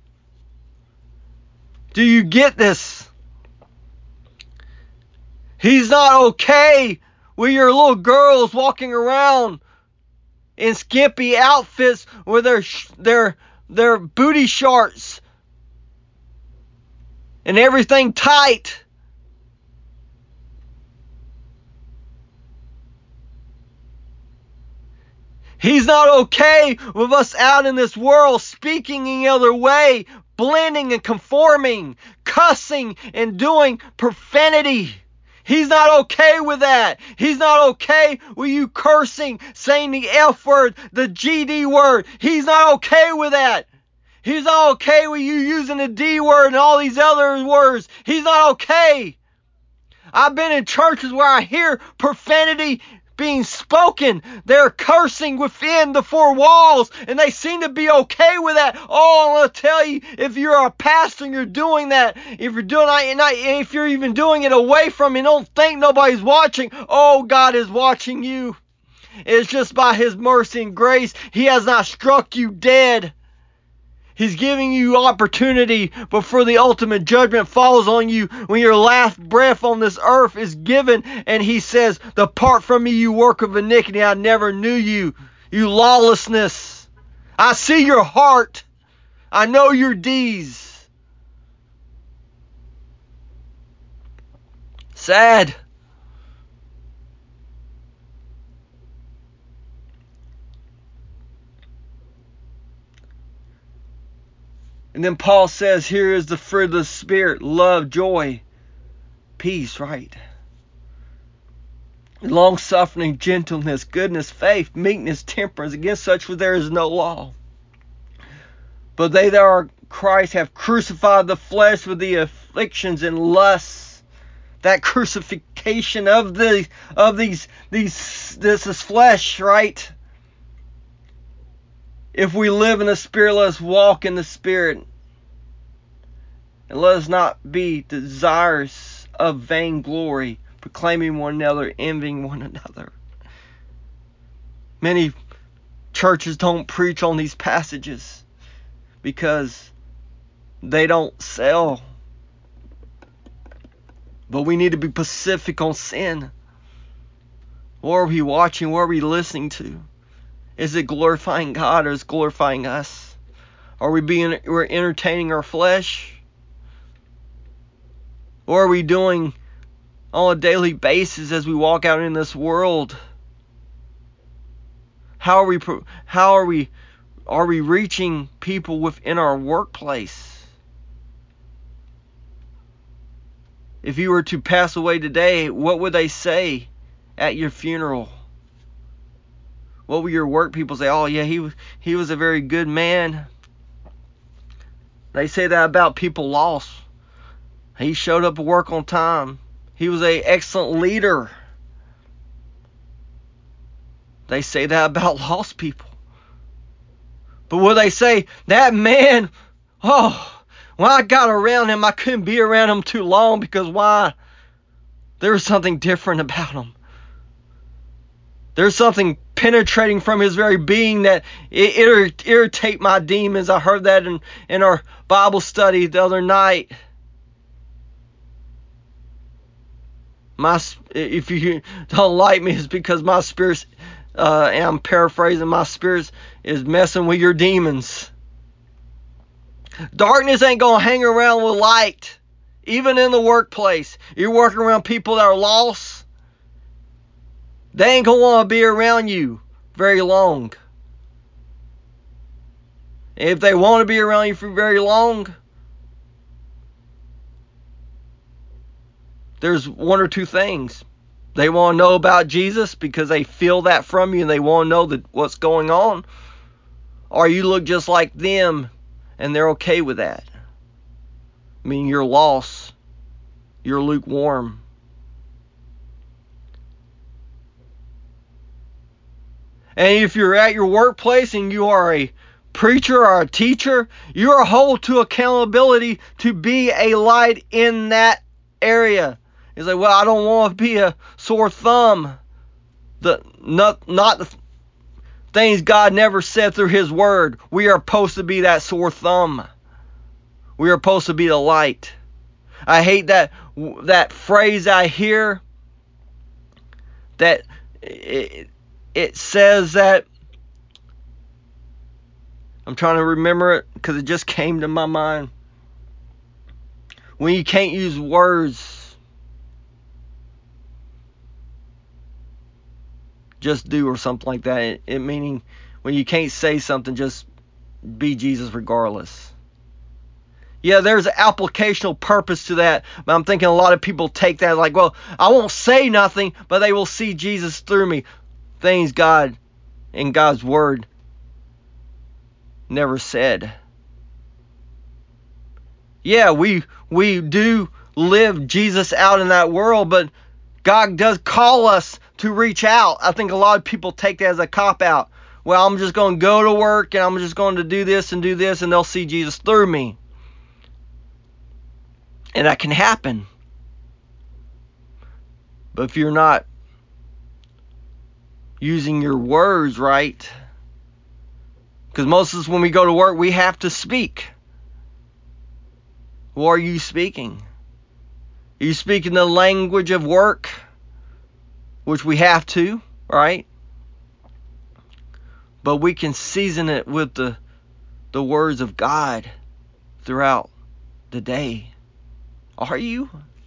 Do you get this? He's not okay with your little girls walking around in skimpy outfits with their their their booty shorts and everything tight. He's not okay with us out in this world speaking any other way, blending and conforming, cussing and doing profanity. He's not okay with that. He's not okay with you cursing, saying the F word, the G D word. He's not okay with that. He's not okay with you using the D word and all these other words. He's not okay. I've been in churches where I hear profanity being spoken. They're cursing within the four walls, and they seem to be okay with that. Oh, I'm going to tell you, if you're a pastor and you're doing that, if you're doing that, if you're even doing it away from you, don't think nobody's watching. Oh, God is watching you. It's just by His mercy and grace. He has not struck you dead. He's giving you opportunity before the ultimate judgment falls on you, when your last breath on this earth is given, and He says, "Depart from me, you work of iniquity. I never knew you, you lawlessness. I see your heart. I know your deeds." Sad. And then Paul says, here is the fruit of the Spirit: love, joy, peace, right? Long-suffering, gentleness, goodness, faith, meekness, temperance. Against such there is no law. But they that are Christ have crucified the flesh with the afflictions and lusts. That crucifixion of the of these these this is flesh, right? If we live in the Spirit, let us walk in the Spirit. And let us not be desirous of vainglory, proclaiming one another, envying one another. Many churches don't preach on these passages because they don't sell. But we need to be pacific on sin. What are we watching? What are we listening to? Is it glorifying God, or is it glorifying us? Are we being we're entertaining our flesh? Or are we doing on a daily basis as we walk out in this world? How are we how are we are we reaching people within our workplace? If you were to pass away today, what would they say at your funeral? What would your work people say? Oh yeah, he he was a very good man. They say that about people lost. He showed up at work on time. He was an excellent leader. They say that about lost people. But what they say, that man, oh, when I got around him, I couldn't be around him too long, because why? There was something different about him. There's something penetrating from his very being that it irrit- irritate my demons. I heard that in, in our Bible study the other night. My, if you don't like me, it's because my spirit, uh, and I'm paraphrasing, my spirit is messing with your demons. Darkness ain't going to hang around with light. Even in the workplace. You're working around people that are lost. They ain't going to want to be around you very long. If they want to be around you for very long, there's one or two things. They want to know about Jesus because they feel that from you and they want to know that what's going on. Or you look just like them and they're okay with that. I mean, you're lost. You're lukewarm. And if you're at your workplace and you are a preacher or a teacher, you are held to accountability to be a light in that area. It's like, well, I don't want to be a sore thumb. The not not the things God never said through His Word. We are supposed to be that sore thumb. We are supposed to be the light. I hate that that phrase I hear that it, it says that. I'm trying to remember it because it just came to my mind. When you can't use words, just do, or something like that. It, it meaning when you can't say something, just be Jesus regardless. Yeah, there's an applicational purpose to that, but I'm thinking a lot of people take that like, well, I won't say nothing, but they will see Jesus through me. Things God in God's Word never said. Yeah, we we do live Jesus out in that world, but God does call us to reach out. I think a lot of people take that as a cop-out. Well, I'm just going to go to work and I'm just going to do this and do this and they'll see Jesus through me. And that can happen. But if you're not using your words right, because most of us when we go to work, we have to speak. What are you speaking? Are you speaking the language of work? Which we have to, right? But we can season it with the, the words of God throughout the day. Are you?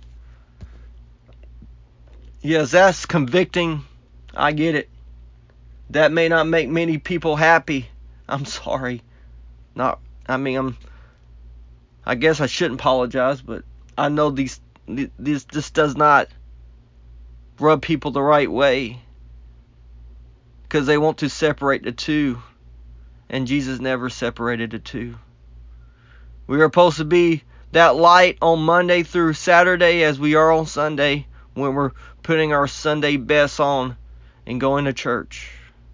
Yes, that's convicting. I get it. That may not make many people happy. I'm sorry. Not, I mean, I'm, I guess I shouldn't apologize, but I know these, this, this does not rub people the right way. Because they want to separate the two. And Jesus never separated the two. We are supposed to be that light on Monday through Saturday as we are on Sunday when we're putting our Sunday best on and going to church.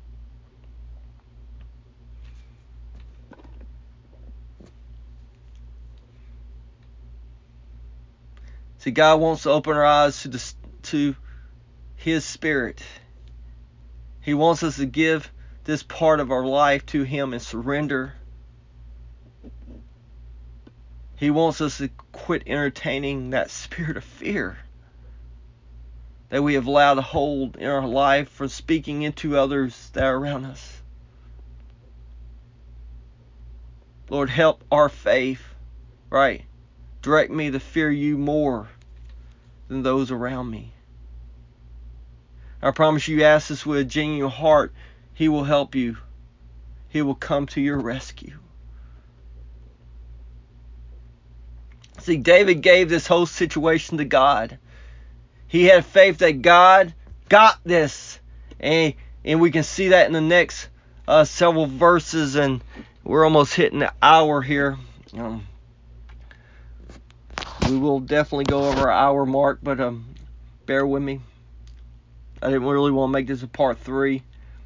See, God wants to open our eyes to the, to His Spirit. He wants us to give this part of our life to Him and surrender. He wants us to quit entertaining that spirit of fear that we have allowed to hold in our life from speaking into others that are around us. Lord, help our faith, right? Direct me to fear you more than those around me. I promise you, ask this with a genuine heart, He will help you. He will come to your rescue. See, David gave this whole situation to God. He had faith that God got this. And, and we can see that in the next uh, several verses. And we're almost hitting the hour here. Um, we will definitely go over our hour mark, but um, bear with me. I didn't really want to make this a part three.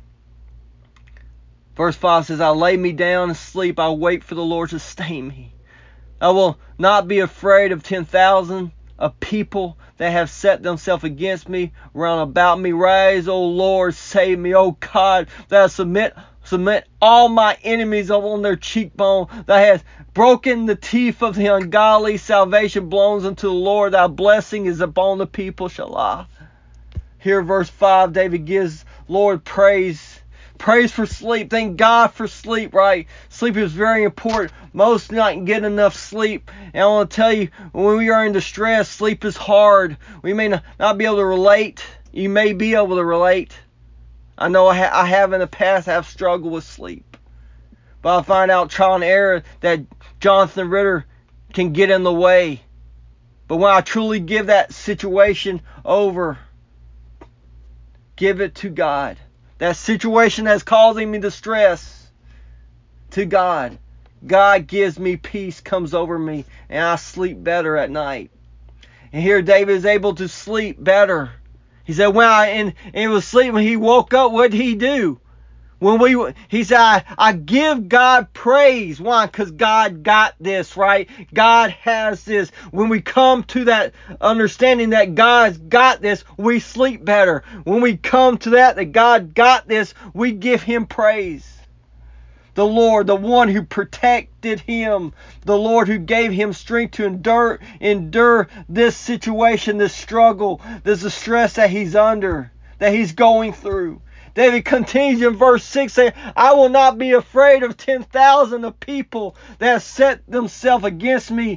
Verse five says, I lay me down and sleep. I wait for the Lord to sustain me. I will not be afraid of ten thousand of people that have set themselves against me round about me. Rise, O Lord, save me, O God, that I submit submit all my enemies on their cheekbone, that has broken the teeth of the ungodly. Salvation belongs unto the Lord. Thy blessing is upon the people. Shalah. Here, verse five, David gives Lord praise. Praise for sleep. Thank God for sleep, right? Sleep is very important. Most not get enough sleep. And I want to tell you, when we are in distress, sleep is hard. We may not be able to relate. You may be able to relate. I know I, ha- I have in the past have struggled with sleep. But I find out trial and error that Jonathan Ritter can get in the way. But when I truly give that situation over, give it to God. That situation that's causing me distress, to God. God gives me peace, comes over me, and I sleep better at night. And here David is able to sleep better. He said when I and, and he was sleeping, he woke up, what did he do? When we, he said, I, I give God praise. Why? Because God got this, right? God has this. When we come to that understanding that God's got this, we sleep better. When we come to that, that God got this, we give Him praise. The Lord, the one who protected him, the Lord who gave him strength to endure, endure this situation, this struggle, this distress that he's under, that he's going through. David continues in verse six saying, I will not be afraid of ten thousand of people that have set themselves against me,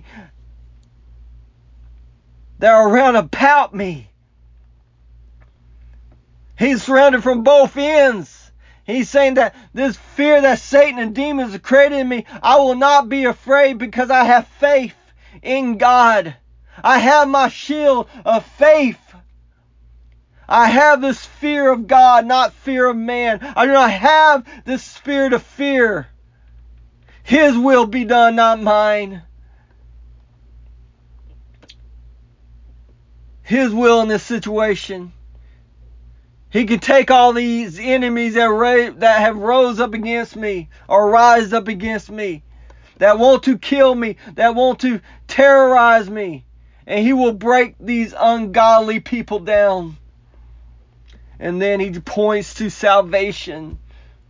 that are round about me. He's surrounded from both ends. He's saying that this fear that Satan and demons have created in me, I will not be afraid because I have faith in God. I have my shield of faith. I have this fear of God, not fear of man. I do not have this spirit of fear. His will be done, not mine. His will in this situation. He can take all these enemies that, ra- that have rose up against me or rise up against me, that want to kill me, that want to terrorize me, and He will break these ungodly people down. And then He points to salvation.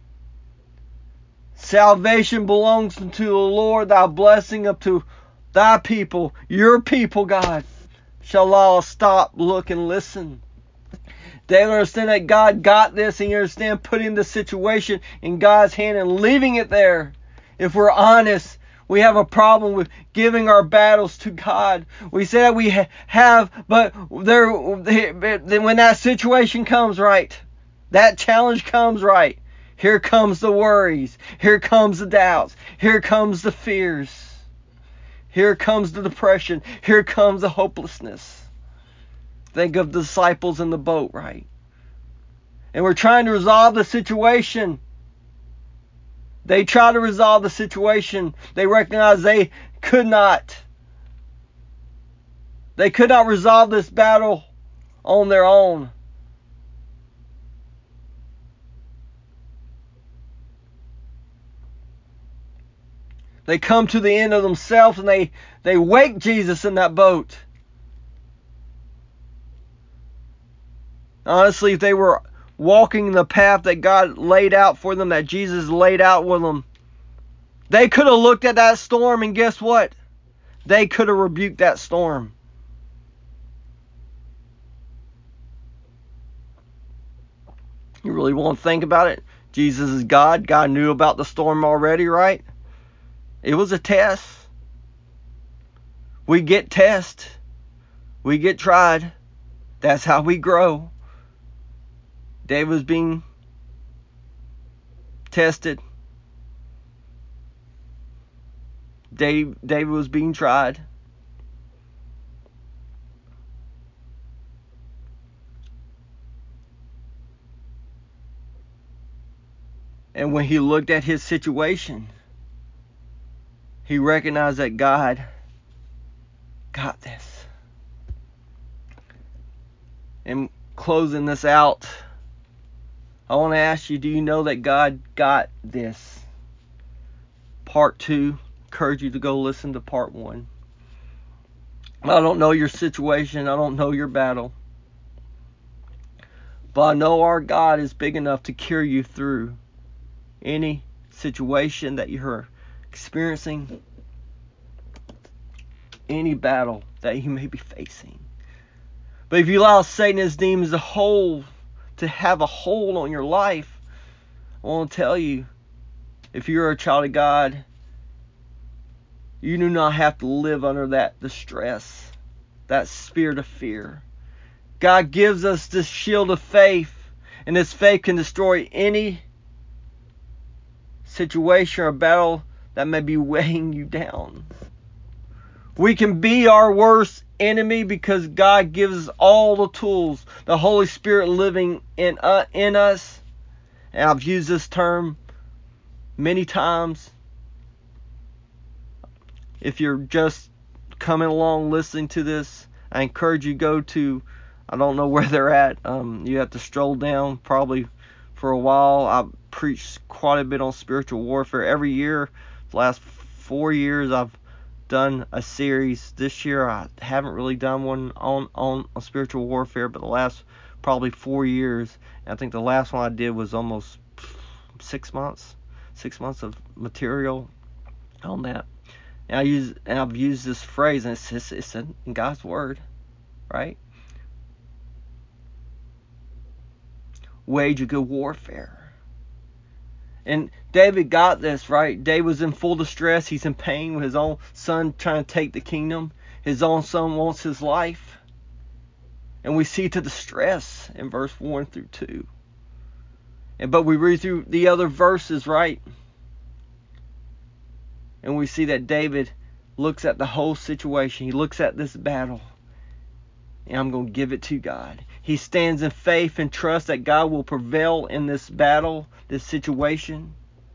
Salvation belongs unto the Lord, thy blessing up to thy people, your people, God. Shall all stop, look, and listen. They understand that God got this, and you understand putting the situation in God's hand and leaving it there. If we're honest, we have a problem with giving our battles to God. We say that we ha- have, but there, when that situation comes right, that challenge comes right, here comes the worries, here comes the doubts, here comes the fears, here comes the depression, here comes the hopelessness. Think of the disciples in the boat, right? And we're trying to resolve the situation. They try to resolve the situation. They recognize they could not. They could not resolve this battle on their own. They come to the end of themselves and they, they wake Jesus in that boat. Honestly, if they were walking the path that God laid out for them, that Jesus laid out with them, they could have looked at that storm and guess what? They could have rebuked that storm. You really want to think about it? Jesus is God. God knew about the storm already, right? It was a test. We get tested. We get tried. That's how we grow. David was being tested. Dave, David was being tried. And when he looked at his situation, he recognized that God got this. And closing this out, I want to ask you, do you know that God got this? Part two, encourage you to go listen to part one. I don't know your situation. I don't know your battle. But I know our God is big enough to carry you through any situation that you're experiencing, any battle that you may be facing. But if you allow Satan and his demons to hold, to have a hold on your life, I want to tell you, if you're a child of God, you do not have to live under that distress, that spirit of fear. God gives us this shield of faith, and this faith can destroy any situation or battle that may be weighing you down. We can be our worst enemy because God gives us all the tools, the Holy Spirit living in, uh, in us. And I've used this term many times. If you're just coming along listening to this, I encourage you to go to, I don't know where they're at. Um, you have to stroll down probably for a while. I've preached quite a bit on spiritual warfare. Every year, the last four years, I've done a series. This year, I haven't really done one on, on, on spiritual warfare, but the last probably four years, I think the last one I did was almost six months, six months of material on that. And I use and I've used this phrase, and it's it's, it's in God's word, right? Wage a good warfare. And David got this, right? David was in full distress. He's in pain with his own son trying to take the kingdom. His own son wants his life. And we see the distress in verse one through two. And but we read through the other verses, right? And we see that David looks at the whole situation. He looks at this battle. And I'm going to give it to God. He stands in faith and trust that God will prevail in this battle, this situation.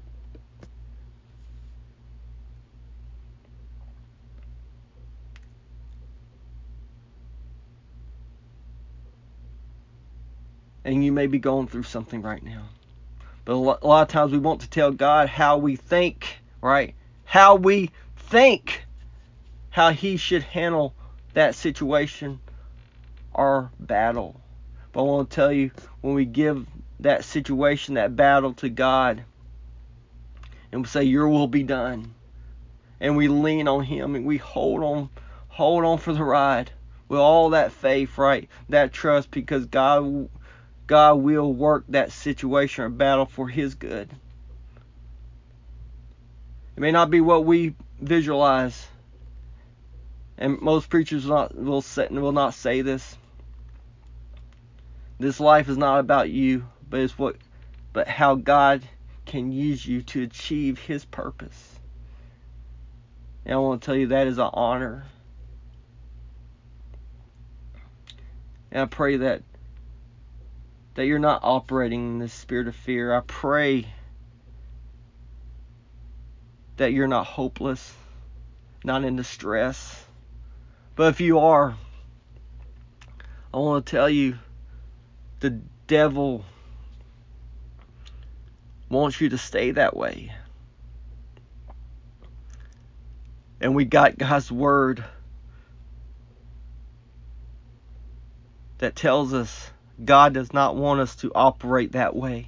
And you may be going through something right now. But a lot of times we want to tell God how we think, right? How we think how He should handle that situation or battle. But I want to tell you, when we give that situation, that battle to God, and we say, your will be done, and we lean on Him, and we hold on, hold on for the ride with all that faith, right? That trust, because God, God will work that situation or battle for His good. It may not be what we visualize, and most preachers will not, will, say, will not say this. This life is not about you, but it's what, but how God can use you to achieve His purpose. And I want to tell you that is an honor. And I pray that that you're not operating in this spirit of fear. I pray that you're not hopeless, not in distress. But if you are, I want to tell you, the devil wants you to stay that way. And we got God's word that tells us God does not want us to operate that way.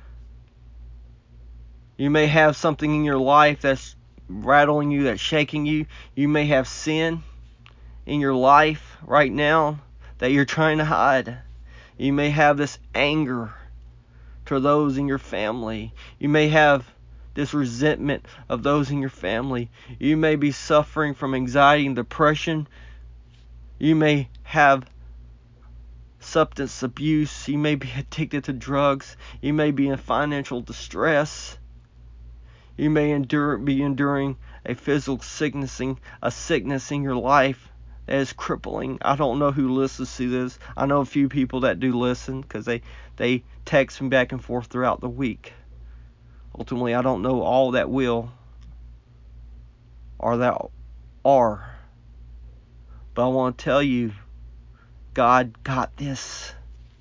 You may have something in your life that's rattling you, that's shaking you. You may have sin in your life right now that you're trying to hide. You may have this anger to those in your family. You may have this resentment of those in your family. You may be suffering from anxiety and depression. You may have substance abuse. You may be addicted to drugs. You may be in financial distress. You may endure, be enduring a physical sickness, a sickness in your life that is crippling. I don't know who listens to this. I know a few people that do listen because they, they text me back and forth throughout the week. Ultimately, I don't know all that will or that are. But I want to tell you, God got this.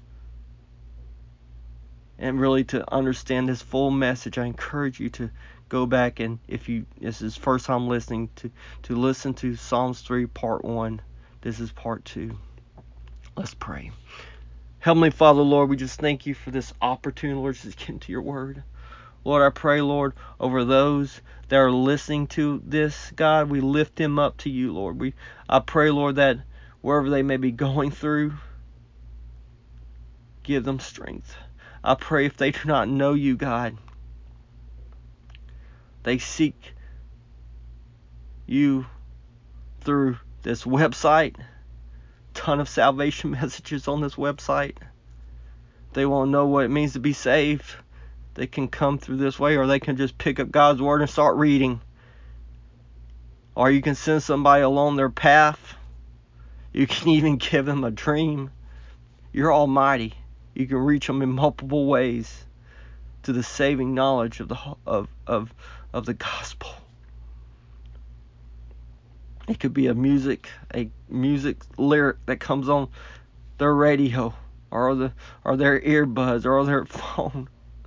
And really, to understand this full message, I encourage you to go back, and if you this is first time listening, to to listen to Psalms three part one. This is part two. Let's pray. Heavenly Father, Lord, we just thank you for this opportunity, Lord, to get into your word. Lord, I pray, Lord, over those that are listening to this, God, we lift them up to you, Lord. We, I pray, Lord, that wherever they may be going through, give them strength. I pray if they do not know you, God, they seek you through this website. Ton of salvation messages on this website. They won't know what it means to be saved. They can come through this way, or they can just pick up God's word and start reading. Or you can send somebody along their path. You can even give them a dream. You're almighty. You can reach them in multiple ways to the saving knowledge of the of of of the gospel. It could be a music a music lyric that comes on their radio, or the or their earbuds, or their phone.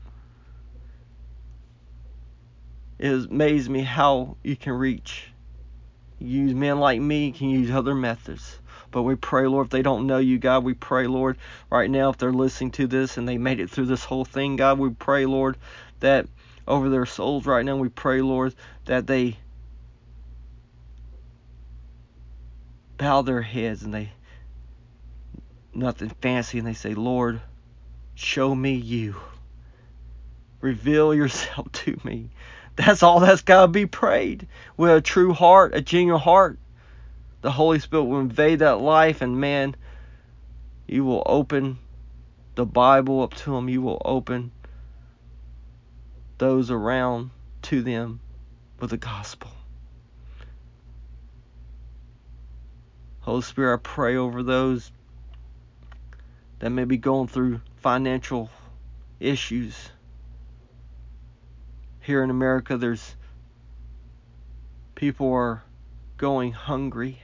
It amazes me how you can reach. You use men like me, you can use other methods. But we pray, Lord, if they don't know you, God, we pray, Lord, right now, if they're listening to this and they made it through this whole thing, God, we pray, Lord, that over their souls right now, we pray, Lord, that they bow their heads and they, nothing fancy, and they say, Lord, show me you. Reveal yourself to me. That's all that's got to be prayed. With a true heart, a genuine heart, the Holy Spirit will invade that life, and man, you will open the Bible up to them. You will open those around to them with the gospel. Holy Spirit, I pray over those that may be going through financial issues. Here in America, there's people are going hungry.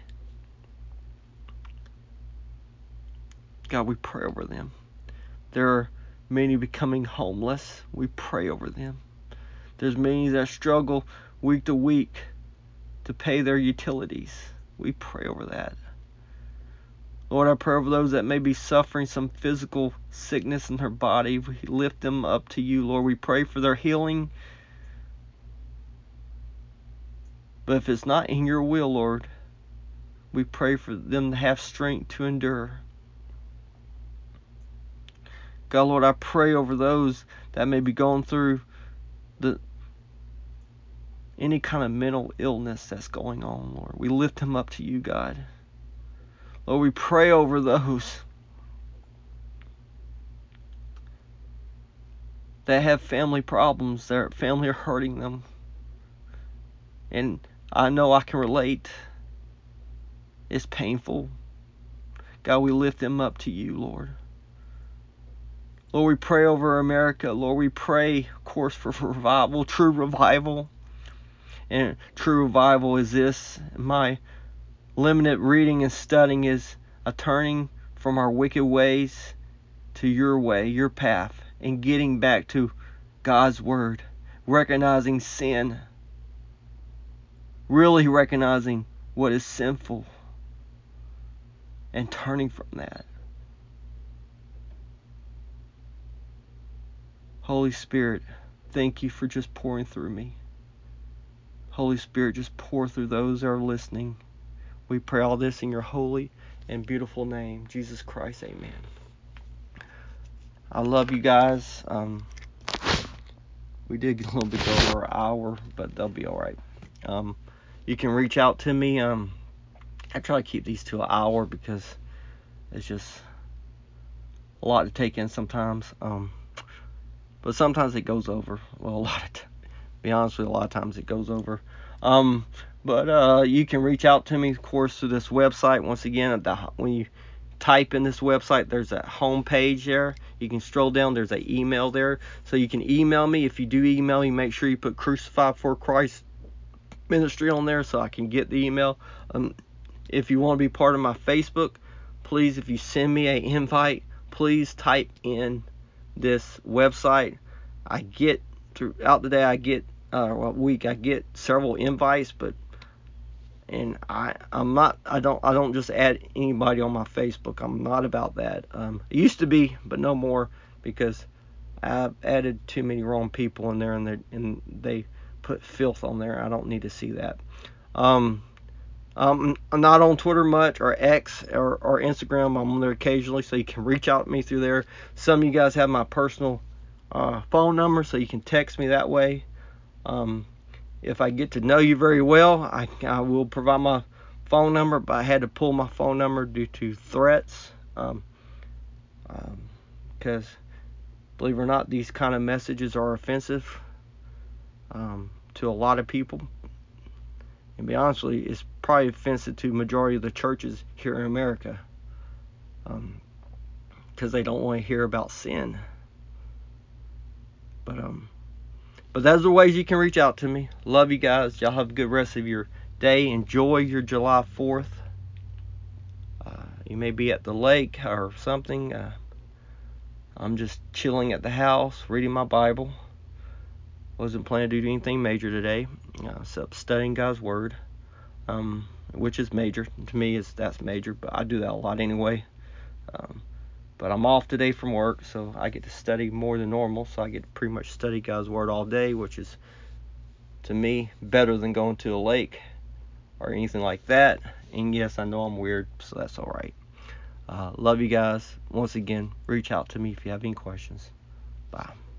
God, we pray over them. There are many becoming homeless. We pray over them. There's many that struggle week to week to pay their utilities. We pray over that. Lord, I pray over those that may be suffering some physical sickness in their body. We lift them up to you, Lord. We pray for their healing. But if it's not in your will, Lord, we pray for them to have strength to endure. God, Lord, I pray over those that may be going through the any kind of mental illness that's going on, Lord. We lift them up to you, God. Lord, we pray over those that have family problems, their family are hurting them. And I know I can relate. It's painful. God, we lift them up to you, Lord. Lord, we pray over America. Lord, we pray, of course, for revival, true revival. And true revival is this. My limited reading and studying is a turning from our wicked ways to your way, your path, and getting back to God's word, recognizing sin, really recognizing what is sinful, and turning from that. Holy Spirit, thank you for just pouring through me. Holy Spirit, just pour through those that are listening. We pray all this in your holy and beautiful name, Jesus Christ, amen. I love you guys. Um, we did get a little bit over an hour, but they'll be all right. Um, you can reach out to me. Um, I try to keep these to an hour because it's just a lot to take in sometimes. Um, but sometimes it goes over. Well, a lot of, t- be honest with you, a lot of times it goes over. Um, but uh, you can reach out to me, of course, through this website. Once again, at the, when you type in this website, there's a home page there. You can scroll down. There's an email there, so you can email me. If you do email me, make sure you put Crucified for Christ Ministry on there, so I can get the email. Um, if you want to be part of my Facebook, please, if you send me an invite, please type in this website. I get throughout the day, I get uh, well, week, I get several invites, but and I I'm not I don't I don't just add anybody on my Facebook. I'm not about that. Um, it used to be, but no more, because I've added too many wrong people in there, and they and they put filth on there. I don't need to see that. Um, um, I'm not on Twitter much, or X, or, or Instagram. I'm on there occasionally, so you can reach out to me through there. Some of you guys have my personal uh, phone number, so you can text me that way. Um, if I get to know you very well, I, I will provide my phone number, but I had to pull my phone number due to threats. Um, um, because believe it or not, these kind of messages are offensive um, to a lot of people. And be honest with you, it's probably offensive to the majority of the churches here in America, um, because they don't want to hear about sin. But um, but those are ways you can reach out to me. Love you guys. Y'all have a good rest of your day. Enjoy your July fourth. Uh, you may be at the lake or something. Uh, I'm just chilling at the house, reading my Bible. Wasn't planning to do anything major today, uh, except studying God's Word, um, which is major. To me, is that's major, but I do that a lot anyway. Um, but I'm off today from work, so I get to study more than normal, so I get to pretty much study God's Word all day, which is, to me, better than going to a lake or anything like that. And yes, I know I'm weird, so that's alright. Uh, love you guys. Once again, reach out to me if you have any questions. Bye.